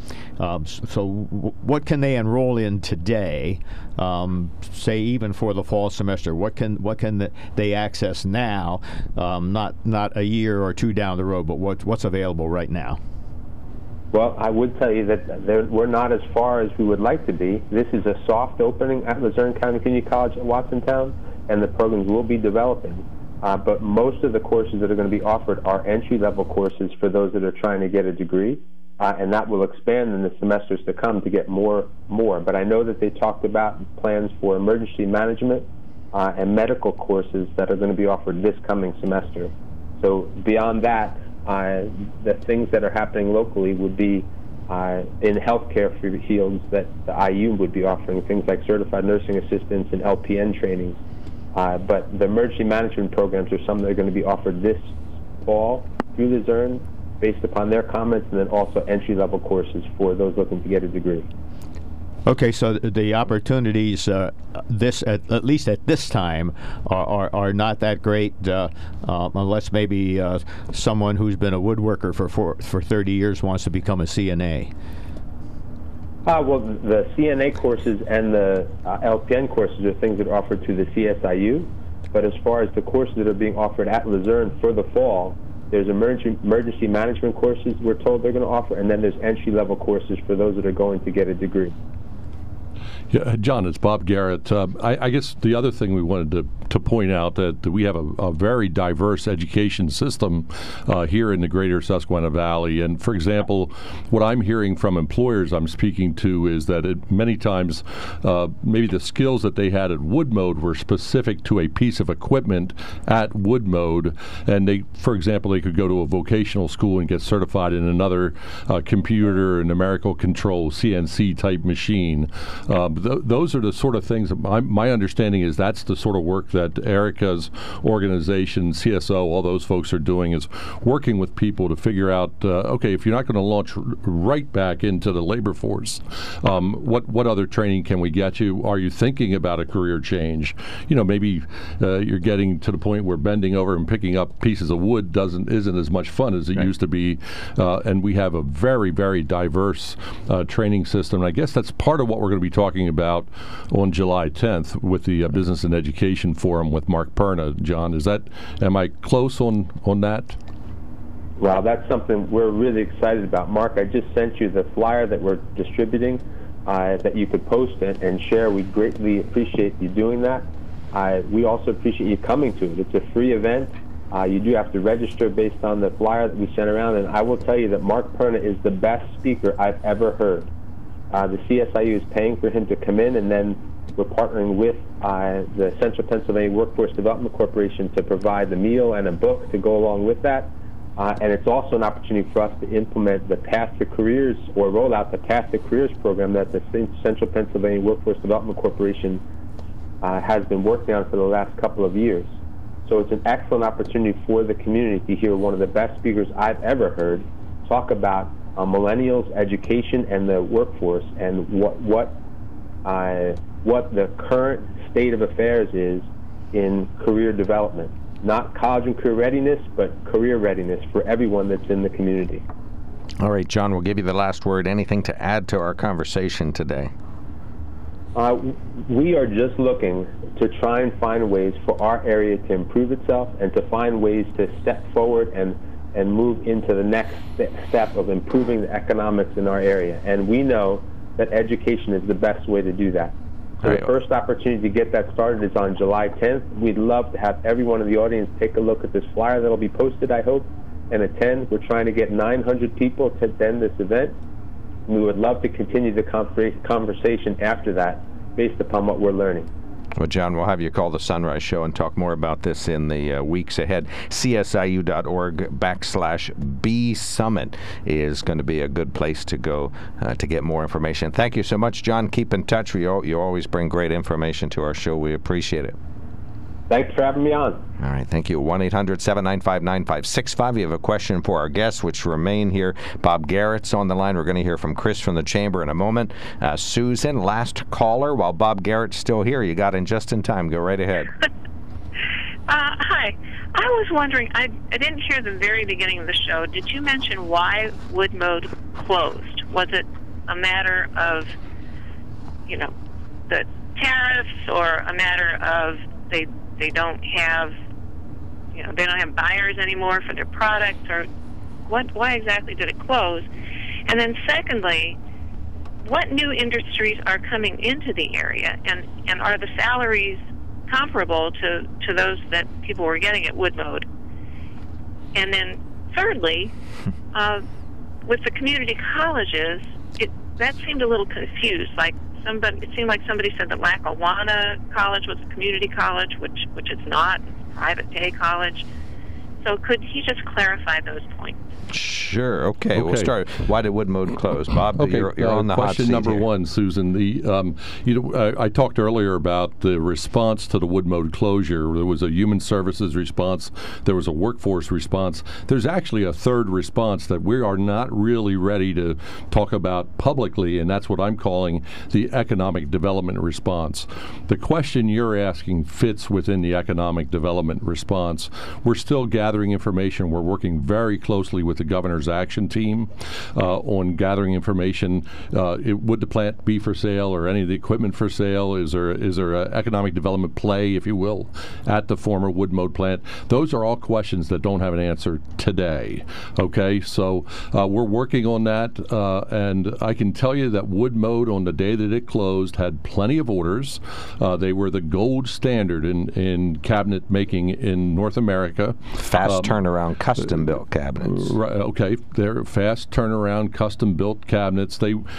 What can they enroll in today, say even for the fall semester? What can they access now, not a year or two down the road, but what's available right now?
Well, I would tell you that we're not as far as we would like to be. This is a soft opening at Luzerne County Community College at Watsontown, and the programs will be developing. But most of the courses that are going to be offered are entry-level courses for those that are trying to get a degree, and that will expand in the semesters to come to get more. But I know that they talked about plans for emergency management and medical courses that are going to be offered this coming semester. So beyond that, the things that are happening locally would be in healthcare fields that the IU would be offering, things like certified nursing assistants and LPN trainings. But the emergency management programs are some that are going to be offered this fall through Luzerne based upon their comments, and then also entry-level courses for those looking to get a degree.
Okay, so the opportunities, at least at this time, are not that great, unless maybe someone who's been a woodworker for 30 years wants to become a CNA.
Well, the CNA courses and the LPN courses are things that are offered through the CSIU. But as far as the courses that are being offered at Luzerne for the fall, there's emergency management courses we're told they're going to offer, and then there's entry-level courses for those that are going to get a degree.
Yeah, John, it's Bob Garrett. I guess the other thing we wanted to point out that we have a very diverse education system here in the greater Susquehanna Valley. And, for example, what I'm hearing from employers I'm speaking to is that many times maybe the skills that they had at Woodmode were specific to a piece of equipment at Woodmode. And, for example, they could go to a vocational school and get certified in another computer, a numerical control, CNC-type machine. Those are the sort of things, my understanding is that's the sort of work that Erica's organization, CSO, all those folks are doing, is working with people to figure out, okay, if you're not going to launch right back into the labor force, what other training can we get you? Are you thinking about a career change? You know, maybe you're getting to the point where bending over and picking up pieces of wood isn't as much fun as it used to be, and we have a very, very diverse training system. And I guess that's part of what we're going to be talking about on July 10th with the Business and Education Forum with Mark Perna. John, am I close on that?
Well, that's something we're really excited about. Mark, I just sent you the flyer that we're distributing that you could post and share. We greatly appreciate you doing that. We also appreciate you coming to it. It's a free event. You do have to register based on the flyer that we sent around, and I will tell you that Mark Perna is the best speaker I've ever heard. The CSIU is paying for him to come in, and then we're partnering with the Central Pennsylvania Workforce Development Corporation to provide the meal and a book to go along with that. And it's also an opportunity for us to implement the Path to Careers, or roll out the Path to Careers program that the Central Pennsylvania Workforce Development Corporation has been working on for the last couple of years. So it's an excellent opportunity for the community to hear one of the best speakers I've ever heard talk about millennials, education, and the workforce, and what the current state of affairs is in career development. Not college and career readiness, but career readiness for everyone that's in the community.
All right, John, we'll give you the last word. Anything to add to our conversation today?
We are just looking to try and find ways for our area to improve itself and to find ways to step forward and move into the next step of improving the economics in our area. And we know that education is the best way to do that. So the first opportunity to get that started is on July 10th. We'd love to have everyone in the audience take a look at this flyer that'll be posted, I hope, and attend. We're trying to get 900 people to attend this event. We would love to continue the conversation after that based upon what we're learning.
Well, John, we'll have you call the Sunrise Show and talk more about this in the weeks ahead. CSIU.org/B Summit is going to be a good place to go to get more information. Thank you so much, John. Keep in touch. You always bring great information to our show. We appreciate it.
Thanks for having me on.
All right, thank you. 1-800-795-9565. You have a question for our guests, which remain here. Bob Garrett's on the line. We're going to hear from Chris from the Chamber in a moment. Susan, last caller. While Bob Garrett's still here, you got in just in time. Go right ahead.
Hi. I was wondering, I didn't hear the very beginning of the show. Did you mention why Woodmode closed? Was it a matter of, the tariffs, or a matter of they don't have, they don't have buyers anymore for their products, or why exactly did it close? And then secondly, what new industries are coming into the area, and are the salaries comparable to those that people were getting at Woodmode? And then thirdly, with the community colleges, that seemed a little confused. It seemed like somebody said that Lackawanna College was a community college, which it's not. It's a private pay college. So could he just clarify those points?
Sure. Okay. We'll start. Why did Woodmode close, Bob?
Okay.
You're on the hot seat.
Question number
here.
one, Susan. I talked earlier about the response to the Woodmode closure. There was a human services response. There was a workforce response. There's actually a third response that we are not really ready to talk about publicly, and that's what I'm calling the economic development response. The question you're asking fits within the economic development response. We're still gathering information. We're working very closely with the governor's action team on gathering information. Would the plant be for sale, or any of the equipment for sale? Is there an economic development play, if you will, at the former Woodmode plant? Those are all questions that don't have an answer today. Okay, so we're working on that, and I can tell you that Woodmode, on the day that it closed, had plenty of orders. They were the gold standard in cabinet making in North America.
Fast turnaround, custom-built cabinets.
Right. Okay, they're fast turnaround, custom-built cabinets.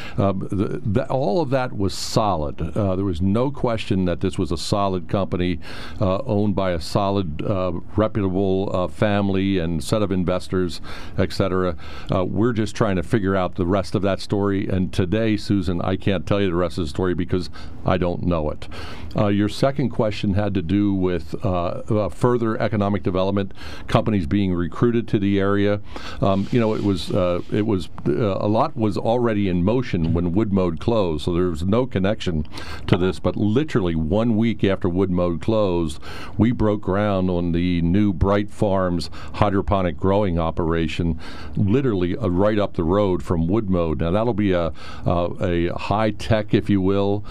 All of that was solid. There was no question that this was a solid company owned by a solid, reputable family and set of investors, etc. We're just trying to figure out the rest of that story. And today, Susan, I can't tell you the rest of the story because I don't know it. Your second question had to do with further economic development, companies being recruited to the area. It was a lot was already in motion when Woodmode closed, so there was no connection to this. But literally 1 week after Woodmode closed, we broke ground on the new Bright Farms hydroponic growing operation, literally right up the road from Woodmode. Now that'll be a high tech, if you will,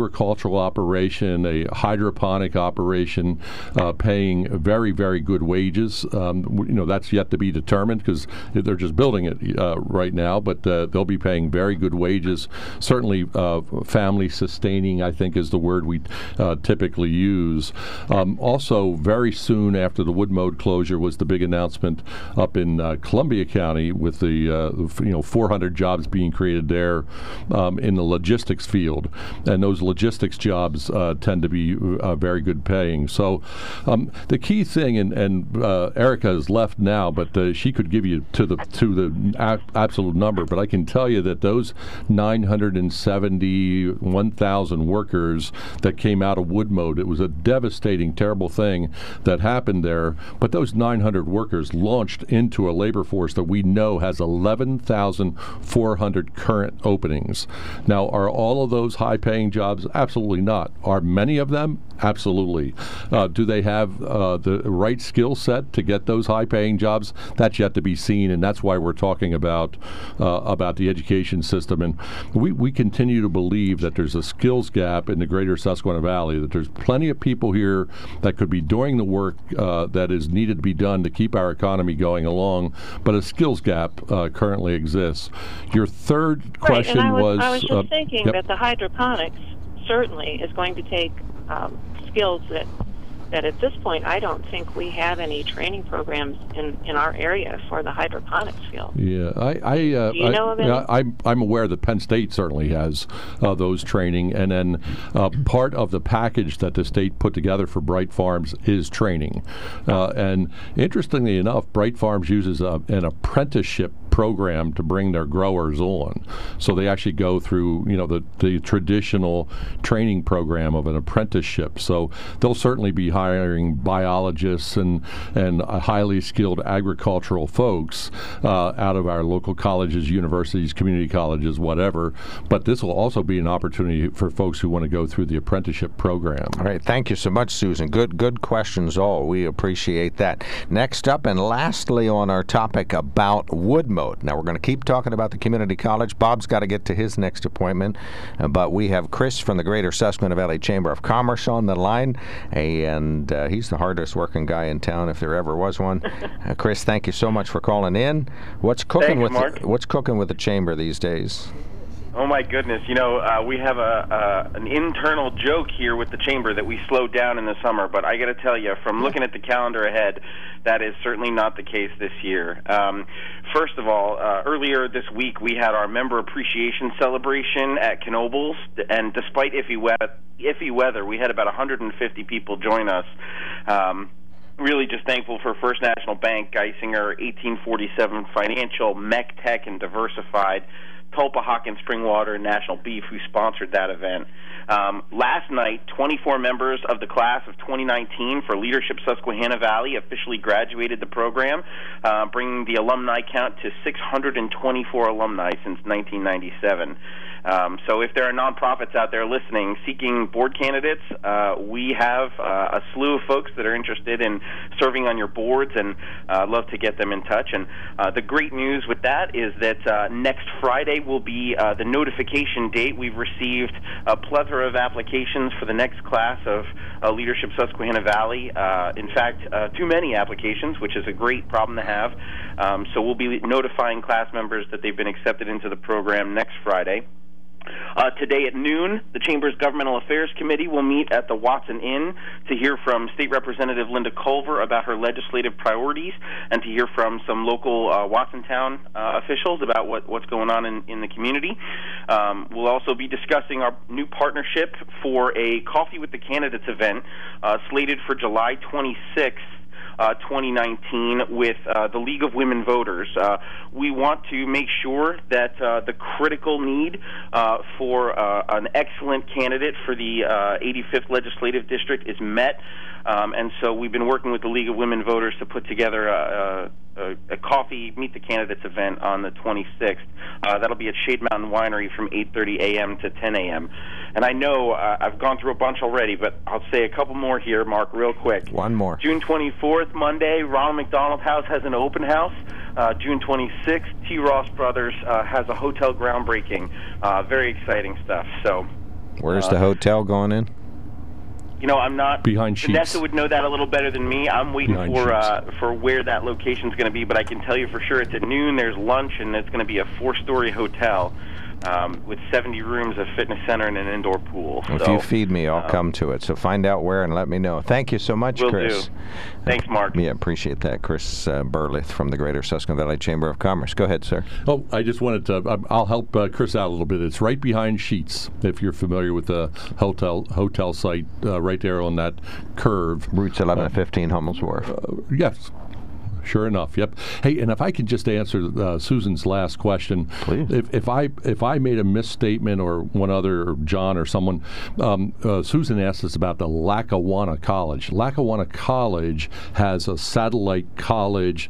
agricultural operation, a hydroponic operation, paying very, very good wages wages. That's yet to be determined because they're just building it right now, but they'll be paying very good wages. Certainly family sustaining, I think, is the word we typically use. Also, very soon after the Woodmode closure was the big announcement up in Columbia County with the 400 jobs being created there in the logistics field, and those logistics jobs tend to be very good paying. So the key thing, and Erica has left now, but she could give you to the absolute number, but I can tell you that those 971,000 workers that came out of Woodmode, it was a devastating, terrible thing that happened there, but those 900 workers launched into a labor force that we know has 11,400 current openings. Now, are all of those high-paying jobs? Absolutely not. Are many of them? Absolutely. Do they have the right skill set to get those high-paying jobs? That's yet to be seen, and that's why we're talking about the education system. And we continue to believe that there's a skills gap in the greater Susquehanna Valley, that there's plenty of people here that could be doing the work that is needed to be done to keep our economy going along, but a skills gap currently exists. Your third question was...
I was just thinking that the hydroponics certainly is going to take skills that at this point I don't think we have any training programs in our area for the hydroponics field.
Yeah,
Do you know of any?
I'm aware that Penn State certainly has those training, and then part of the package that the state put together for Bright Farms is training. And interestingly enough, Bright Farms uses an apprenticeship program to bring their growers on. So they actually go through, the traditional training program of an apprenticeship. So they'll certainly be hiring biologists and highly skilled agricultural folks out of our local colleges, universities, community colleges, whatever. But this will also be an opportunity for folks who want to go through the apprenticeship program.
All right. Thank you so much, Susan. Good questions all. We appreciate that. Next up, and lastly on our topic about Woodmode. Now, we're going to keep talking about the community college. Bob's got to get to his next appointment, but we have Chris from the Greater Susquehanna Valley Chamber of Commerce on the line, and he's the hardest working guy in town if there ever was one. Chris, thank you so much for calling in. What's cooking with the chamber these days?
Oh my goodness! We have an internal joke here with the chamber that we slowed down in the summer. But I got to tell you, from looking at the calendar ahead, that is certainly not the case this year. First of all, earlier this week we had our member appreciation celebration at Knoebels, and despite iffy weather, we had about 150 people join us. Really just thankful for First National Bank, Geisinger, 1847 Financial, MECTech, and Diversified, Tulpa, Hawkins, Springwater, and National Beef, who sponsored that event. Last night, 24 members of the class of 2019 for Leadership Susquehanna Valley officially graduated the program, bringing the alumni count to 624 alumni since 1997. So if there are nonprofits out there listening seeking board candidates, we have a slew of folks that are interested in serving on your boards, and love to get them in touch. And the great news with that is that next Friday will be the notification date. We've received a plethora of applications for the next class of Leadership Susquehanna Valley. In fact, too many applications, which is a great problem to have. So we'll be notifying class members that they've been accepted into the program next Friday. Today at noon, the Chamber's Governmental Affairs Committee will meet at the Watson Inn to hear from State Representative Linda Culver about her legislative priorities, and to hear from some local Watsontown officials about what's going on in the community. We'll also be discussing our new partnership for a Coffee with the Candidates event slated for July 26th. 2019 with the League of Women Voters. We want to make sure that the critical need for an excellent candidate for the 85th Legislative District is met. And so we've been working with the League of Women Voters to put together a coffee Meet the Candidates event on the 26th. That'll be at Shade Mountain Winery from 8:30 a.m. to 10 a.m. And I know I've gone through a bunch already, but I'll say a couple more here, Mark, real quick.
One more.
June 24th, Monday, Ronald McDonald House has an open house. June 26th, T. Ross Brothers has a hotel groundbreaking. Very exciting stuff. So,
where's the hotel going in?
I'm not.
Behind sheets.
Vanessa would know that a little better than me. I'm waiting for where that location's going to be, but I can tell you for sure it's at noon. There's lunch, and it's going to be a 4-story hotel with 70 rooms, a fitness center, and an indoor pool.
If you feed me, I'll come to it. So find out where and let me know. Thank you so much,
Will
Chris.
Do. Thanks, Mark.
Yeah, appreciate that. Chris Burlith from the Greater Susquehanna Valley Chamber of Commerce. Go ahead, sir.
Oh, I just wanted to. I'll help Chris out a little bit. It's right behind Sheets. If you're familiar with the hotel site, right there on that curve.
Routes 11 and 15, Hummel's Wharf.
Yes. Sure enough, yep. Hey, and if I could just answer Susan's last question,
please.
If I made a misstatement, or one other, or John or someone, Susan asked us about the Lackawanna College. Lackawanna College has a satellite college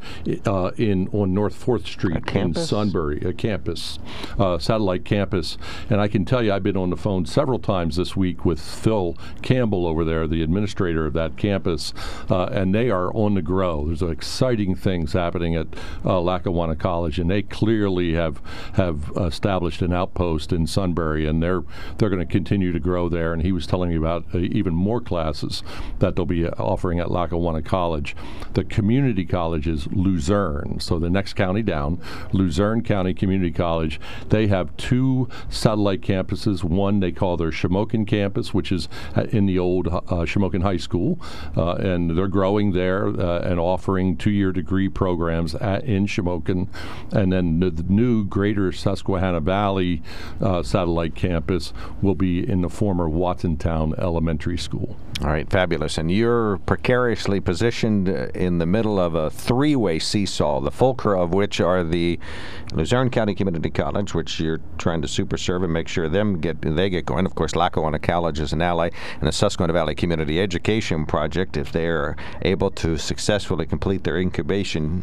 on North 4th Street in Sunbury, a campus, satellite campus. And I can tell you, I've been on the phone several times this week with Phil Campbell over there, the administrator of that campus, and they are on the grow. There's an exciting things happening at Lackawanna College, and they clearly have established an outpost in Sunbury, and they're going to continue to grow there. And he was telling me about even more classes that they'll be offering at Lackawanna College. The community college is Luzerne, so the next county down, Luzerne County Community College. They have 2 satellite campuses. One they call their Shamokin campus, which is in the old Shamokin High School, and they're growing there and offering 2-year degree programs in Shamokin. And then the new Greater Susquehanna Valley satellite campus will be in the former Watsontown Elementary School.
All right, fabulous. And you're precariously positioned in the middle of a 3-way seesaw, the fulcra of which are the Luzerne County Community College, which you're trying to super serve and make sure they get going. Of course, Lackawanna College is an ally, and the Susquehanna Valley Community Education Project. If they're able to successfully complete their incubation,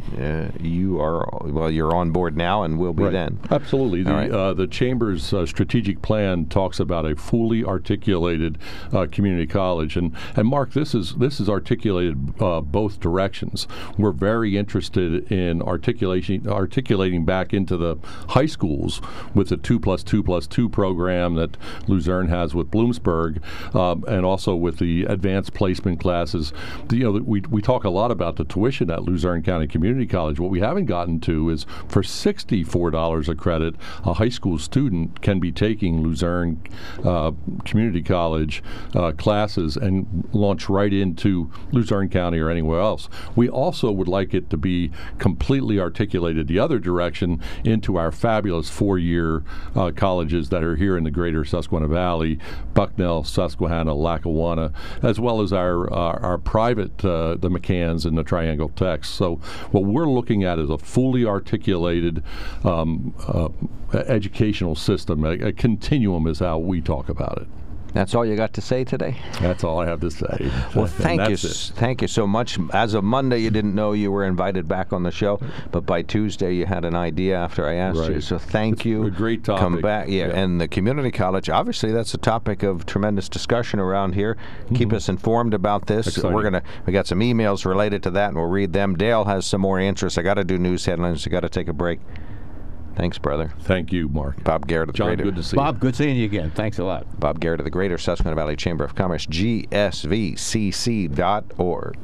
you're on board now and will be then.
Absolutely. The Chamber's strategic plan talks about a fully articulated community college, and Mark, this is articulated both directions. We're very interested in articulating back into the high schools with the 2+2+2 program that Luzerne has with Bloomsburg, and also with the advanced placement classes. We talk a lot about the tuition at Luzerne County Community College. What we haven't gotten to is for $64 a credit, a high school student can be taking Luzerne Community College classes and launch right into Luzerne County or anywhere else. We also would like it to be completely articulated the other direction into our fabulous 4-year colleges that are here in the Greater Susquehanna Valley, Bucknell, Susquehanna, Lackawanna, as well as our private, the McCanns and the Triangle Techs. So what we're looking at is a fully articulated educational system. A continuum is how we talk about it.
That's all you got to say today?
That's all I have to say.
Well, thank you so much. As of Monday, you didn't know you were invited back on the show, but by Tuesday, you had an idea after I asked you. So thank you.
A great topic.
Come back. Yeah, and the community college, obviously, that's a topic of tremendous discussion around here. Keep us informed about this.
Exciting.
We got some emails related to that, and we'll read them. Dale has some more interest. I got to do news headlines. I got to take a break. Thanks, brother.
Thank you, Mark.
Bob Garrett of the
John, good to see you.
Bob, good seeing you again. Thanks a lot.
Bob Garrett of the Greater Susquehanna Valley Chamber of Commerce, GSVCC.org.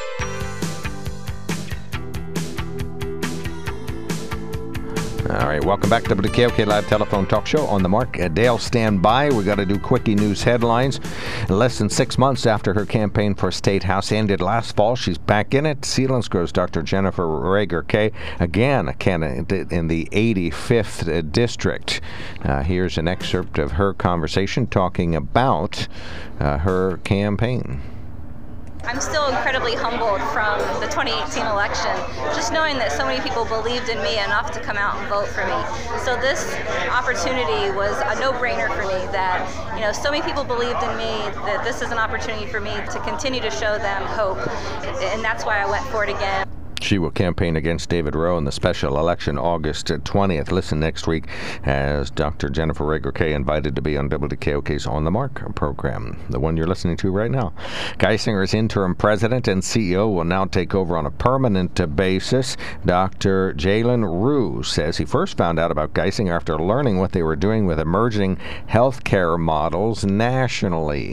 All right, welcome back to the WKOK Live Telephone Talk Show on the Mark. Dale, stand by. We got to do quickie news headlines. Less than 6 months after her campaign for State House ended last fall, she's back in it. Selinsgrove's Dr. Jennifer Rager-Kay, again a candidate in the 85th District. Here's an excerpt of her conversation talking about her campaign.
I'm still incredibly humbled from the 2018 election, just knowing that so many people believed in me enough to come out and vote for me. So this opportunity was a no-brainer for me, that so many people believed in me, that this is an opportunity for me to continue to show them hope, and that's why I went for it again.
She will campaign against David Rowe in the special election August 20th. Listen next week as Dr. Jennifer Rager-Kay invited to be on WKOK's On the Mark program, the one you're listening to right now. Geisinger's interim president and CEO will now take over on a permanent basis. Dr. Jalen Rue says he first found out about Geisinger after learning what they were doing with emerging healthcare models nationally.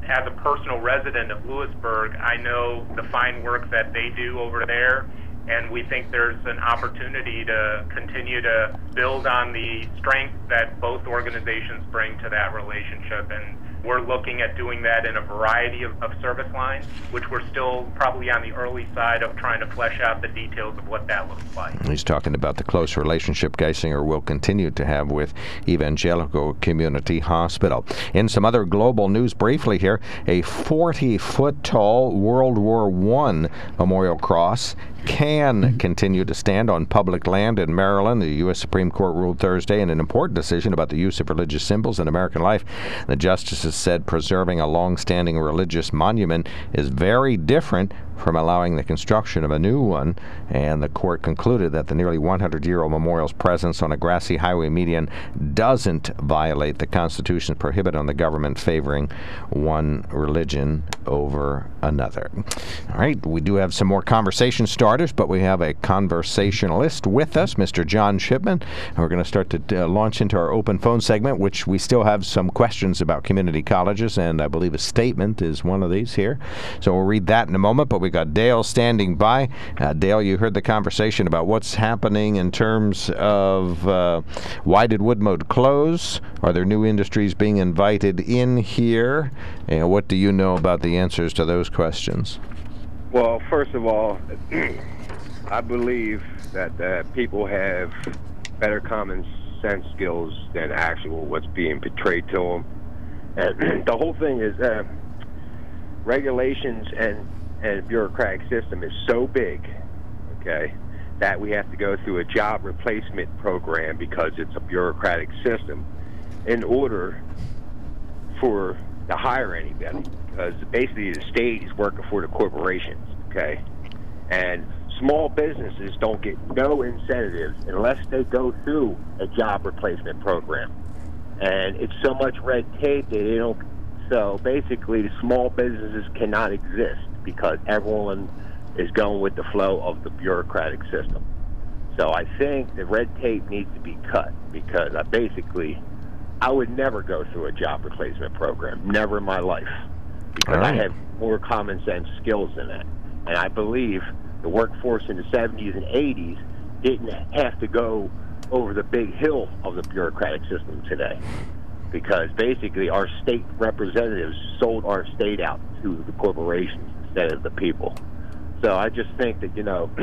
as a personal resident of Lewisburg, I know the fine work that they do over there, and we think there's an opportunity to continue to build on the strength that both organizations bring to that relationship. And we're looking at doing that in a variety of service lines, which we're still probably on the early side of trying to flesh out the details of what that looks like.
He's talking about the close relationship Geisinger will continue to have with Evangelical Community Hospital. In some other global news briefly here, a 40-foot tall World War I memorial cross can continue to stand on public land in Maryland. The U.S. Supreme Court ruled Thursday in an important decision about the use of religious symbols in American life. The justices said preserving a long-standing religious monument is very different from allowing the construction of a new one, and the court concluded that the nearly 100-year-old memorial's presence on a grassy highway median doesn't violate the Constitution's prohibit on the government favoring one religion over another. All right, we do have some more conversation starters, but we have a conversationalist with us, Mr. John Shipman, and we're going to start to launch into our open phone segment, which we still have some questions about community colleges, and I believe a statement is one of these here. So we'll read that in a moment, but we got Dale standing by. Dale, you heard the conversation about what's happening in terms of why did Woodmode close? Are there new industries being invited in here? And what do you know about the answers to those questions?
Well, first of all, I believe that people have better common sense skills than actual what's being portrayed to them. And the whole thing is regulations and bureaucratic system is so big, okay, that we have to go through a job replacement program because it's a bureaucratic system in order to hire anybody, because basically the state is working for the corporations, okay, and small businesses don't get no incentives unless they go through a job replacement program, and it's so much red tape that they don't. So basically, the small businesses cannot exist because everyone is going with the flow of the bureaucratic system. So I think the red tape needs to be cut, because I would never go through a job replacement program, never in my life, because I have more common sense skills than that. And I believe the workforce in the 70s and 80s didn't have to go over the big hill of the bureaucratic system today, because basically our state representatives sold our state out to the corporations instead of the people. So I just think that,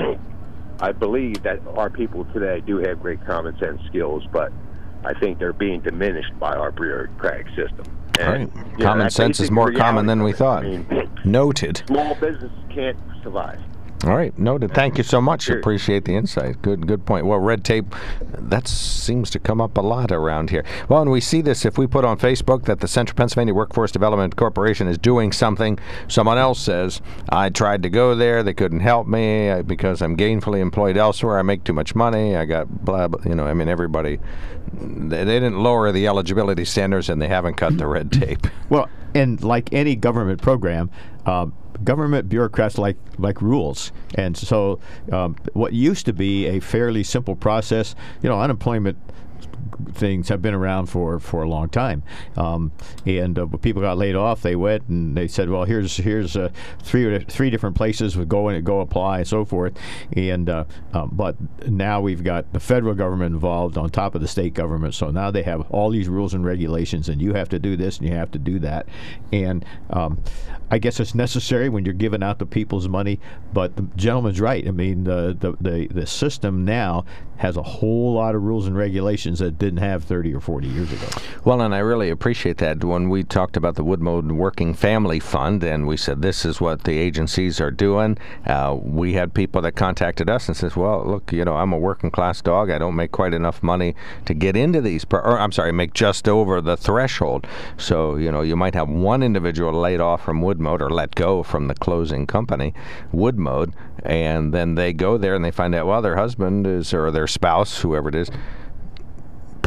I believe that our people today do have great common sense skills, but I think they're being diminished by our bureaucratic system. And,
all right. Common sense is more common than we thought. Noted.
Small businesses can't survive.
All right, noted. Thank you so much. Appreciate the insight. Good point. Well, red tape, that seems to come up a lot around here. Well, and we see this if we put on Facebook that the Central Pennsylvania Workforce Development Corporation is doing something. Someone else says, I tried to go there. They couldn't help me because I'm gainfully employed elsewhere. I make too much money. I got blah, blah. Everybody, they didn't lower the eligibility standards, and they haven't cut the red tape.
Well, and like any government program, government bureaucrats like rules, and so what used to be a fairly simple process, unemployment things have been around for a long time, and when people got laid off, they went and they said, well, here's three different places would go in and go apply and so forth, and but now we've got the federal government involved on top of the state government, so now they have all these rules and regulations, and you have to do this and you have to do that, and I guess it's necessary when you're giving out the people's money, but the gentleman's right. I mean, the system now has a whole lot of rules and regulations that didn't have 30 or 40 years ago.
Well, and I really appreciate that. When we talked about the Woodmode Working Family Fund, and we said this is what the agencies are doing, we had people that contacted us and says, well, look, I'm a working class dog. I don't make quite enough money to get into these, make just over the threshold. So, you might have one individual laid off from Woodmode or let go from the closing company, Woodmode, and then they go there and they find out, well, their husband or their spouse, whoever it is,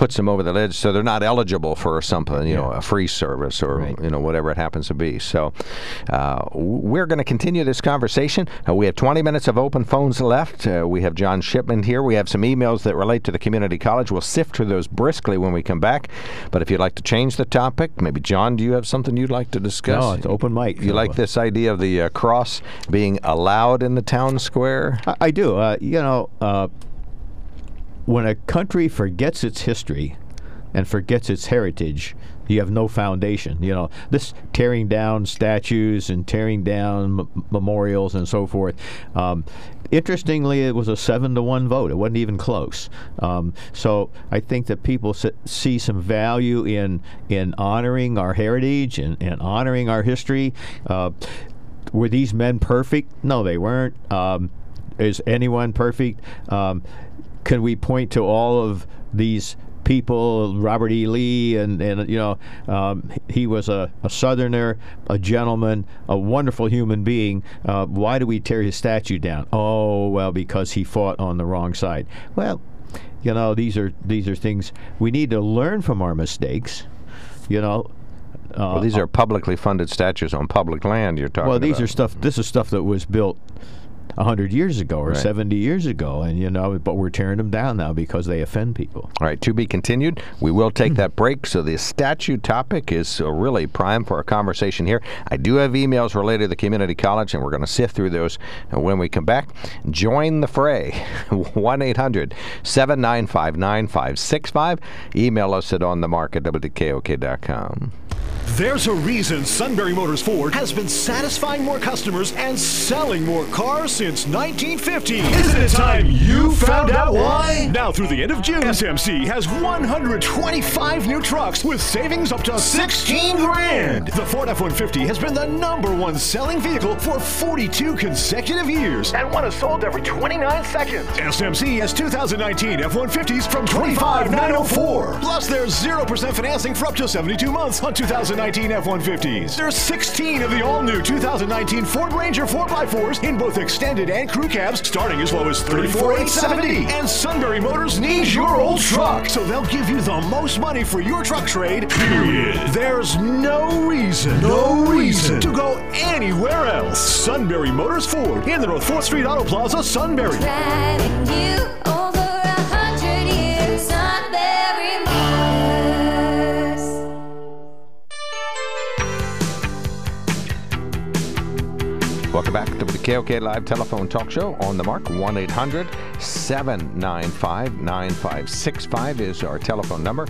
puts them over the ledge, so they're not eligible for something, you know, a free service or you know, whatever it happens to be. So we're going to continue this conversation. We have 20 minutes of open phones left. We have John Shipman here. We have some emails that relate to the community college. We'll sift through those briskly when we come back. But if you'd like to change the topic, maybe John, do you have something you'd like to discuss?
No, it's open mic.
You like this idea of the cross being allowed in the town square?
I do. You know, when a country forgets its history and forgets its heritage, you have no foundation. You know, this tearing down statues and tearing down memorials and so forth. Interestingly, it was a 7-1 vote. It wasn't even close. So I think that people see some value in honoring our heritage and honoring our history. Were these men perfect? No, they weren't. Is anyone perfect? Can we point to all of these people, Robert E. Lee, and you know, he was a Southerner, a gentleman, a wonderful human being. Why do we tear his statue down? Oh, well, because he fought on the wrong side. Well, you know, these are things we need to learn from our mistakes. You know.
Well, these are publicly funded statues on public land you're talking about.
Well, these are stuff. This is stuff that was built 100 years ago or 70 years ago, and you know, but we're tearing them down now because they offend people.
All right, to be continued. We will take that break. So the statue topic is really prime for a conversation here. I do have emails related to the community college, and we're going to sift through those when we come back. Join the fray. 1-800-795-9565. Email us at onthemark@wkok.com.
There's a reason Sunbury Motors Ford has been satisfying more customers and selling more cars since 1950. Isn't it time you found out why? Now through the end of June, SMC has 125 new trucks with savings up to $16,000. The Ford F-150 has been the #1 selling vehicle for 42 consecutive years, and one is sold every 29 seconds. SMC has 2019 F-150s from $25,904. Plus, there's 0% financing for up to 72 months on 2019 F-150s. There's 16 of the all-new 2019 Ford Ranger 4x4s in both extended and crew cabs, starting as low as $34,870. And Sunbury Motors needs your old truck, so they'll give you the most money for your truck trade, period. There's no reason to go anywhere else. Sunbury Motors Ford in the North 4th Street Auto Plaza, Sunbury.
Riding you over 100 years, Sunbury Motors.
Welcome back to the KOK Live Telephone Talk Show on the Mark. 1-800-795-9565 is our telephone number.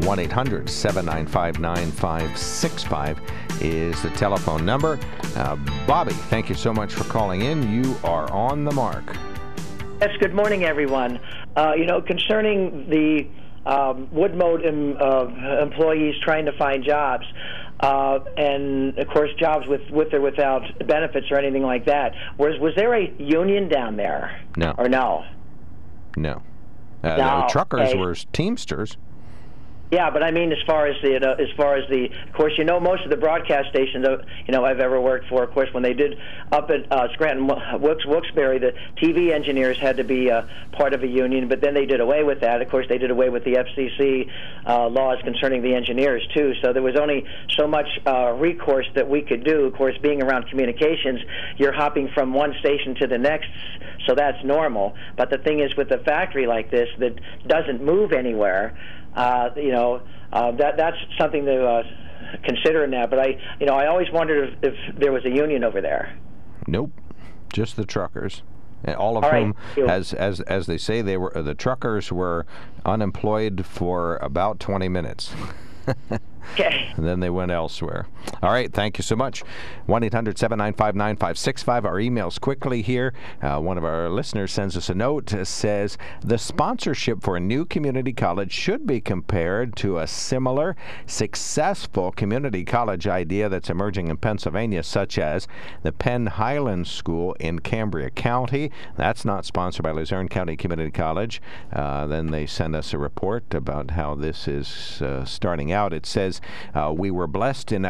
1-800-795-9565 is the telephone number. Bobby, thank you so much for calling in. You are on the Mark.
Yes, good morning, everyone. You know, concerning the Woodmode employees trying to find jobs, and of course jobs with or without benefits or anything like that. Was there a union down there?
No.
Or no?
No.
No,
The truckers
okay.
were Teamsters.
Yeah, but I mean, of course, you know, most of the broadcast stations, you know, I've ever worked for, of course, when they did up at Scranton, Wilkes-Barre, the TV engineers had to be part of a union, but then they did away with that. Of course, they did away with the FCC laws concerning the engineers too. So there was only so much recourse that we could do. Of course, being around communications, you're hopping from one station to the next, so that's normal. But the thing is, with a factory like this that doesn't move anywhere, you know, that's something to consider now. But I always wondered if there was a union over there.
Nope, just the truckers. And all of whom, as they say, the truckers were unemployed for about 20 minutes.
Okay.
And then they went elsewhere. All right, thank you so much. 1-800-795-9565. Our emails quickly here. One of our listeners sends us a note. Says, the sponsorship for a new community college should be compared to a similar successful community college idea that's emerging in Pennsylvania, such as the Penn Highlands School in Cambria County. That's not sponsored by Luzerne County Community College. Then they send us a report about how this is starting out. It says, we were blessed from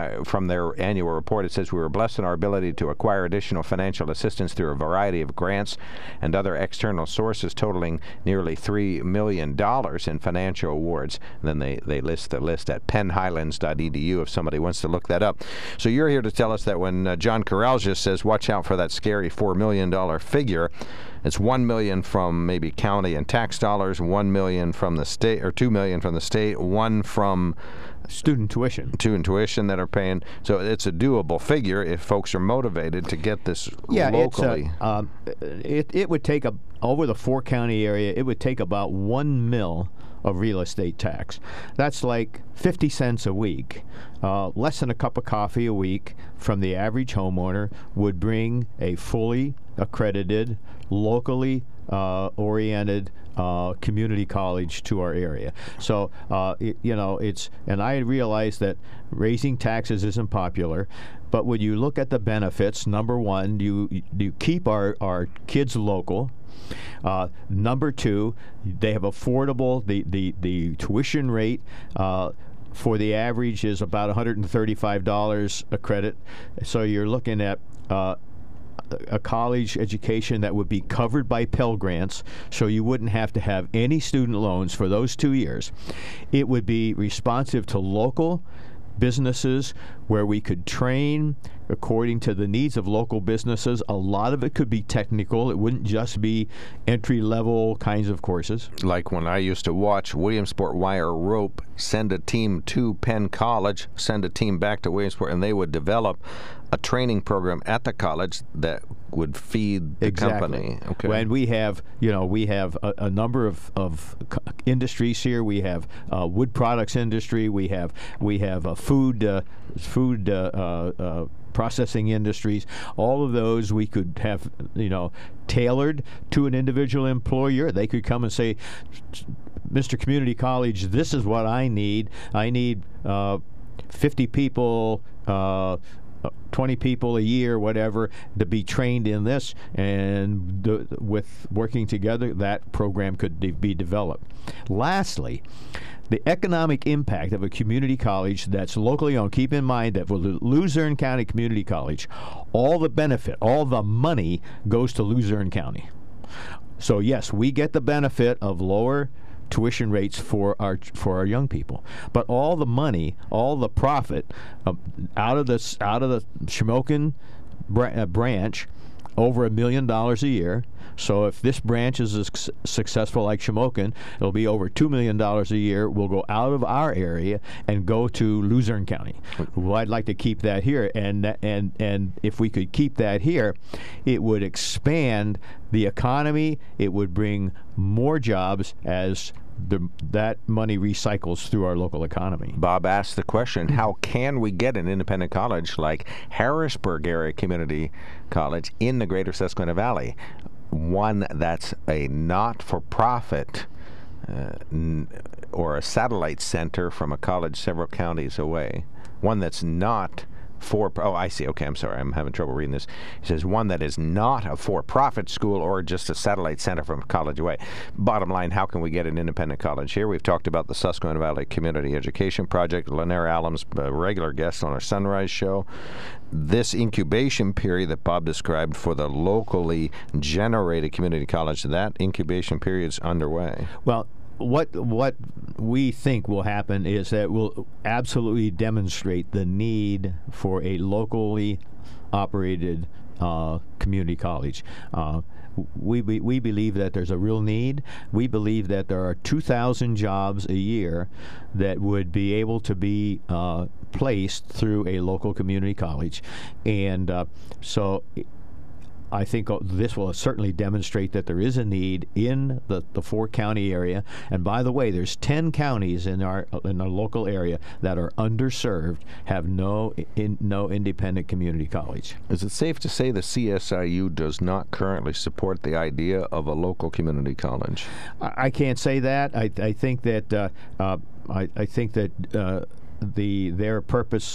from their annual report. It says, we were blessed in our ability to acquire additional financial assistance through a variety of grants and other external sources totaling nearly $3 million in financial awards. And then they list the list at pennhighlands.edu if somebody wants to look that up. So you're here to tell us that when John Corral just says, watch out for that scary $4 million figure, it's $1 million from maybe county and tax dollars, $1 million from the state, or $2 million from the state, $1 from
student tuition
that are paying. So it's a doable figure if folks are motivated to get this locally.
It would take over the 4-county area. It would take about $1 million of real estate tax. That's like 50 cents a week. Less than a cup of coffee a week from the average homeowner would bring a fully accredited, locally oriented community college to our area. So, and I realize that raising taxes isn't popular, but when you look at the benefits, number one, you keep our kids local. Number two, they have affordable, the tuition rate for the average is about $135 a credit. So you're looking at a college education that would be covered by Pell Grants, so you wouldn't have to have any student loans for those 2 years. It would be responsive to local businesses where we could train according to the needs of local businesses. A lot of it could be technical. It wouldn't just be entry-level kinds of courses.
Like when I used to watch Williamsport Wire Rope send a team to Penn College, send a team back to Williamsport, and they would develop a training program at the college that would feed the company. Okay.
When we have a number of industries here. We have wood products industry. We have food processing industries. All of those we could have tailored to an individual employer. They could come and say, Mr. Community College, this is what I need. I need 50 people, 20 people a year, whatever, to be trained in this, and with working together, that program could be developed. Lastly, the economic impact of a community college that's locally owned. Keep in mind that for Luzerne County Community College, all the benefit, all the money goes to Luzerne County. So yes, we get the benefit of lower tuition rates for our young people, but all the money, all the profit out of the Shamokin branch, over $1 million a year. So if this branch is as successful like Shamokin, it'll be over $2 million a year. Will go out of our area and go to Luzerne County. Well, I'd like to keep that here, and if we could keep that here, it would expand the economy. It would bring more jobs as that money recycles through our local economy.
Bob asked the question, how can we get an independent college like Harrisburg Area Community College in the greater Susquehanna Valley? One that's a not-for-profit or a satellite center from a college several counties away. One that's not I see. Okay, I'm sorry. I'm having trouble reading this. He says one that is not a for-profit school or just a satellite center from a college away. Bottom line, how can we get an independent college here? We've talked about the Susquehanna Valley Community Education Project. Lanier Allen's a regular guest on our Sunrise show. This incubation period that Bob described for the locally generated community college, that incubation period's underway.
Well, what we think will happen is that we'll absolutely demonstrate the need for a locally operated community college. We believe that there's a real need. We believe that there are 2,000 jobs a year that would be able to be placed through a local community college, and so I think this will certainly demonstrate that there is a need in the 4-county area. And by the way, there's 10 counties in our local area that are underserved, have no independent community college.
Is it safe to say the CSIU does not currently support the idea of a local community college?
I can't say that. I think that their purpose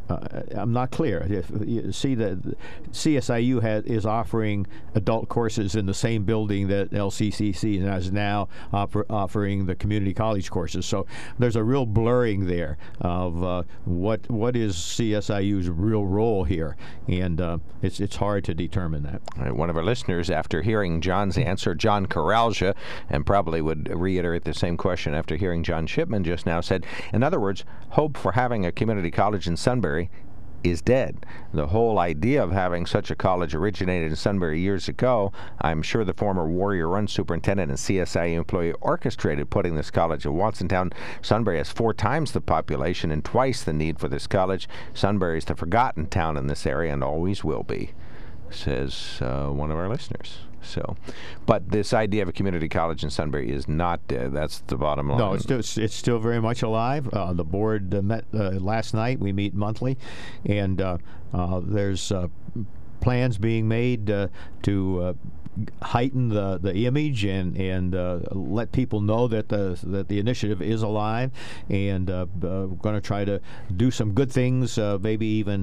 I'm not clear. If you see that CSIU is offering adult courses in the same building that LCCC is now offering the community college courses. So there's a real blurring there of what is CSIU's real role here, and it's hard to determine that.
All right, one of our listeners, after hearing John's answer, John Corralja, and probably would reiterate the same question after hearing John Shipman just now, said, in other words, hope for having a community college in Sunbury is dead. The whole idea of having such a college originated in Sunbury years ago. I'm sure the former Warrior Run superintendent and CSIU employee orchestrated putting this college in Watsontown. Sunbury has 4 times the population and twice the need for this college. Sunbury is the forgotten town in this area and always will be, says one of our listeners. So, but this idea of a community college in Sunbury is not dead. That's the bottom line.
No, it's still very much alive. The board met last night. We meet monthly, and there's plans being made to heighten the image and let people know that the initiative is alive, and we're going to try to do some good things, maybe even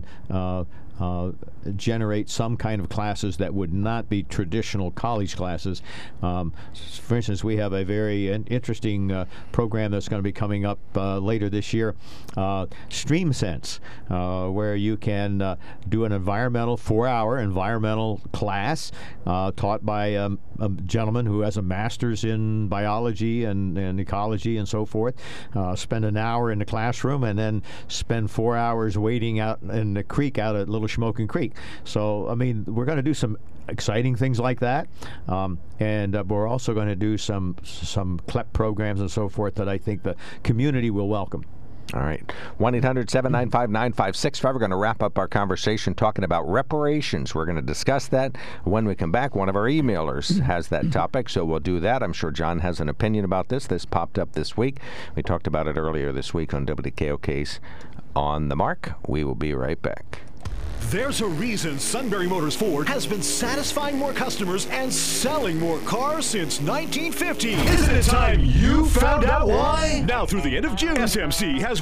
generate some kind of classes that would not be traditional college classes. For instance, we have a very interesting program that's going to be coming up later this year, StreamSense, where you can do an environmental 4-hour environmental class taught by a gentleman who has a master's in biology and ecology and so forth. Spend an hour in the classroom and then spend 4 hours wading out in the creek out at Little Schmokin Creek. So, I mean, we're going to do some exciting things like that, and we're also going to do some CLEP programs and so forth that I think the community will welcome.
All right. 1-800-795-9565. We're going to wrap up our conversation talking about reparations. We're going to discuss that when we come back. One of our emailers has that topic, so we'll do that. I'm sure John has an opinion about this. This popped up this week. We talked about it earlier this week on WKOK's On the Mark. We will be right back.
There's a reason Sunbury Motors Ford has been satisfying more customers and selling more cars since 1950. Isn't it time you found out why? Now through the end of June, SMC has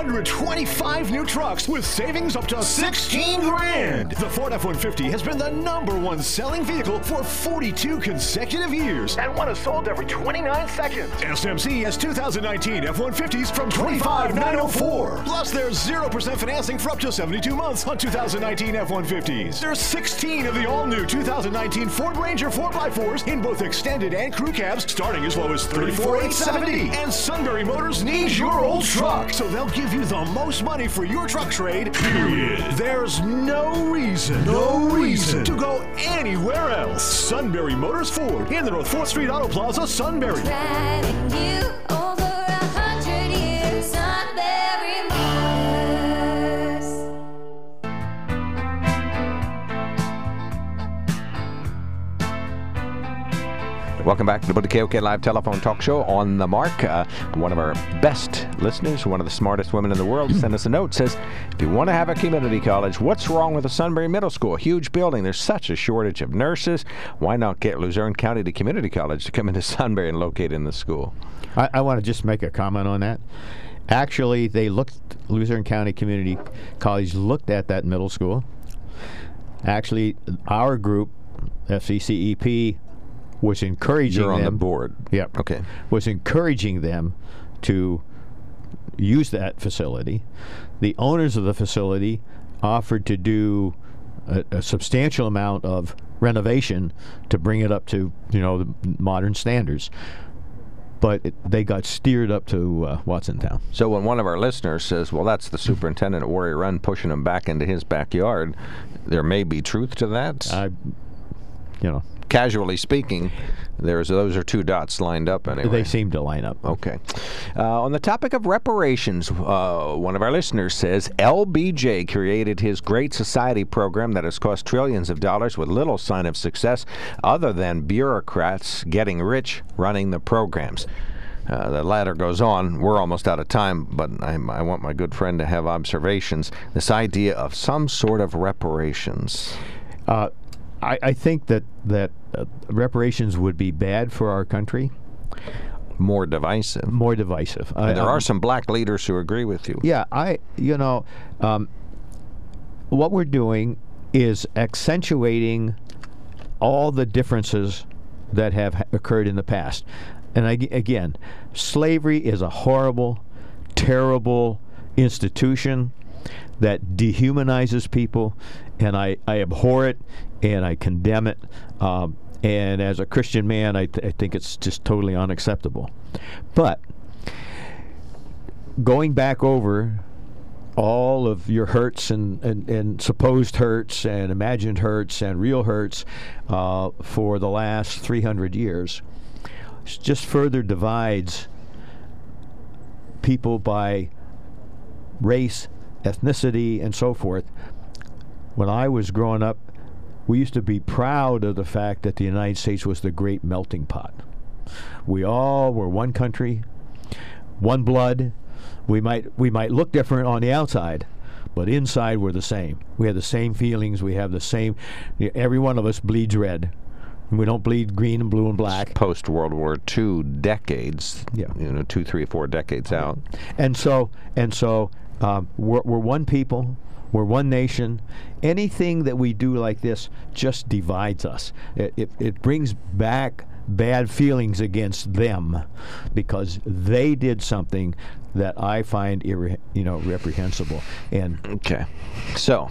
125 new trucks with savings up to 16 grand. The Ford F-150 has been the #1 selling vehicle for 42 consecutive years, and one is sold every 29 seconds. SMC has 2019 F-150s from $25,904. Plus, there's 0% financing for up to 72 months on 2019 F-150s. There's 16 of the all-new 2019 Ford Ranger 4x4s in both extended and crew cabs, starting as low as $34,870. And Sunbury Motors needs your old truck, so they'll give you the most money for your truck trade, period. There's no reason to go anywhere else. Sunbury Motors Ford in the North 4th Street Auto Plaza, Sunbury.
Riding you over 100 years, Sunbury Motors.
Welcome back to the WKOK Live Telephone Talk Show On the Mark. One of our best listeners, one of the smartest women in the world, sent us a note. Says, if you want to have a community college, what's wrong with the Sunbury Middle School? A huge building. There's such a shortage of nurses. Why not get Luzerne County to Community College to come into Sunbury and locate in the school?
I want to just make a comment on that. Actually, Luzerne County Community College looked at that middle school. Actually, our group, FCCEP, was encouraging them.
You're on the board.
Yep.
Okay.
Was encouraging them to use that facility. The owners of the facility offered to do a substantial amount of renovation to bring it up to, the modern standards. But they got steered up to Watsontown.
So when one of our listeners says, well, that's the superintendent at Warrior Run pushing him back into his backyard, there may be truth to that? Casually speaking, those are two dots lined up anyway.
They seem to line up.
Okay. On the topic of reparations, one of our listeners says, LBJ created his Great Society program that has cost trillions of dollars with little sign of success other than bureaucrats getting rich running the programs. The latter goes on. We're almost out of time, but I want my good friend to have observations. This idea of some sort of reparations.
I think that reparations would be bad for our country.
More divisive.
And there
are some black leaders who agree with you.
Yeah, what we're doing is accentuating all the differences that have occurred in the past. And again, slavery is a horrible, terrible institution that dehumanizes people, and I abhor it, and I condemn it. And as a Christian man, I think it's just totally unacceptable. But going back over all of your hurts and supposed hurts and imagined hurts and real hurts for the last 300 years just further divides people by race, ethnicity, and so forth. When I was growing up, we used to be proud of the fact that the United States was the great melting pot. We all were one country, one blood. We might look different on the outside, but inside we're the same. We have the same feelings. We have the same. Every one of us bleeds red. We don't bleed green and blue and black.
Post World War II decades.
Yeah.
2, 3, 4 decades out.
And so we're one people. We're one nation. Anything that we do like this just divides us. It brings back bad feelings against them because they did something that I find reprehensible. And
okay, so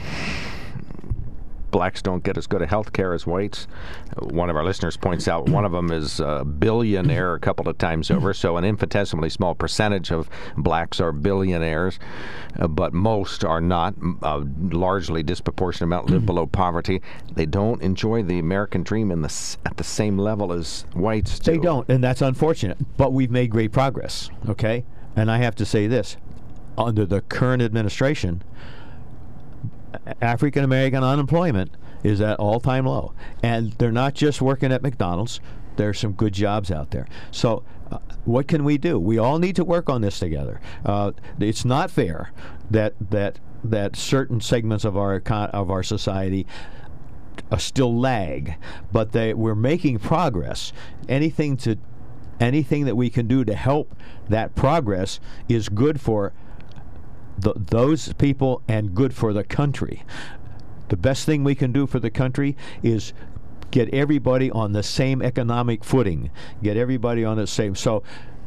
blacks don't get as good a health care as whites. One of our listeners points out one of them is a billionaire a couple of times over, so an infinitesimally small percentage of blacks are billionaires, but most are not. Largely disproportionate amount live below poverty. They don't enjoy the American dream at the same level as whites do.
They don't, and that's unfortunate. But we've made great progress, okay? And I have to say this. Under the current administration, African American unemployment is at all-time low, and they're not just working at McDonald's. There's some good jobs out there. So, what can we do? We all need to work on this together. It's not fair that certain segments of our society still lag, but we're making progress. Anything that we can do to help that progress is good for those people and good for the country. The best thing we can do for the country is get everybody on the same economic footing. Get everybody on the same. So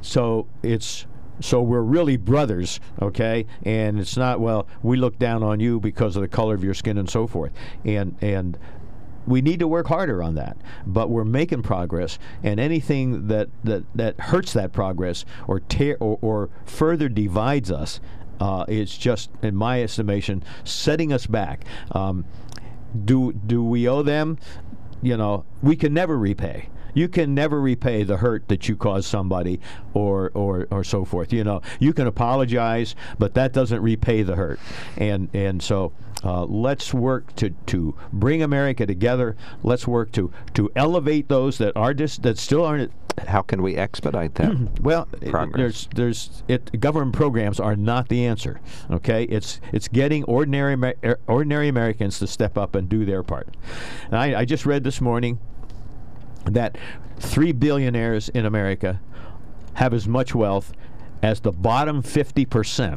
we're really brothers, okay? And it's not, well, we look down on you because of the color of your skin and so forth. And we need to work harder on that. But we're making progress, and anything that hurts that progress or further divides us, it's just, in my estimation, setting us back. Do we owe them? We can never repay. You can never repay the hurt that you caused somebody or so forth. You can apologize, but that doesn't repay the hurt. And so let's work to bring America together. Let's work to elevate those that still aren't.
How can we expedite that?
Well,
progress?
Government programs are not the answer. Okay, it's getting ordinary Americans to step up and do their part. And I just read this morning that 3 billionaires in America have as much wealth as the bottom 50%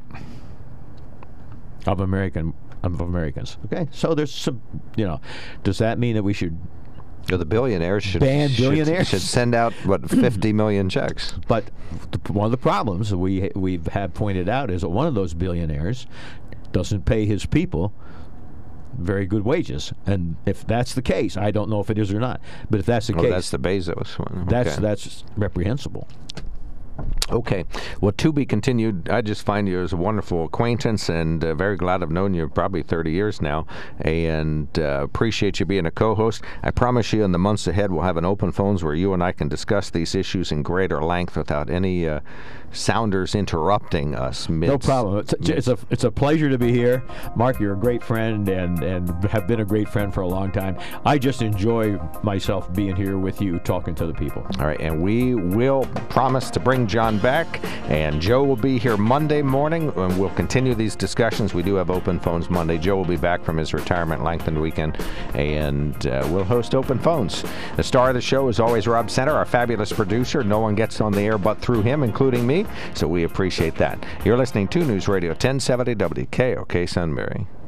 of Americans. Okay, so there's some. Does that mean that we should?
The billionaires should send out 50 million checks.
But one of the problems we have pointed out is that one of those billionaires doesn't pay his people very good wages, and if that's the case, I don't know if it is or not. But if that's the case,
that's the Bezos one. Okay.
That's reprehensible.
Okay. Well, to be continued. I just find you as a wonderful acquaintance, and very glad I've known you probably 30 years now, and appreciate you being a co-host. I promise you in the months ahead we'll have an open phones where you and I can discuss these issues in greater length without any sounders interrupting us.
No problem. It's a pleasure to be here. Mark, you're a great friend and have been a great friend for a long time. I just enjoy myself being here with you, talking to the people.
All right, and we will promise to bring John back, and Joe will be here Monday morning, and we'll continue these discussions. We do have open phones Monday. Joe will be back from his retirement lengthened weekend, and we'll host open phones. The star of the show is always Rob Center, our fabulous producer. No one gets on the air but through him, including me, so we appreciate that. You're listening to News Radio 1070 WKOK Sunbury.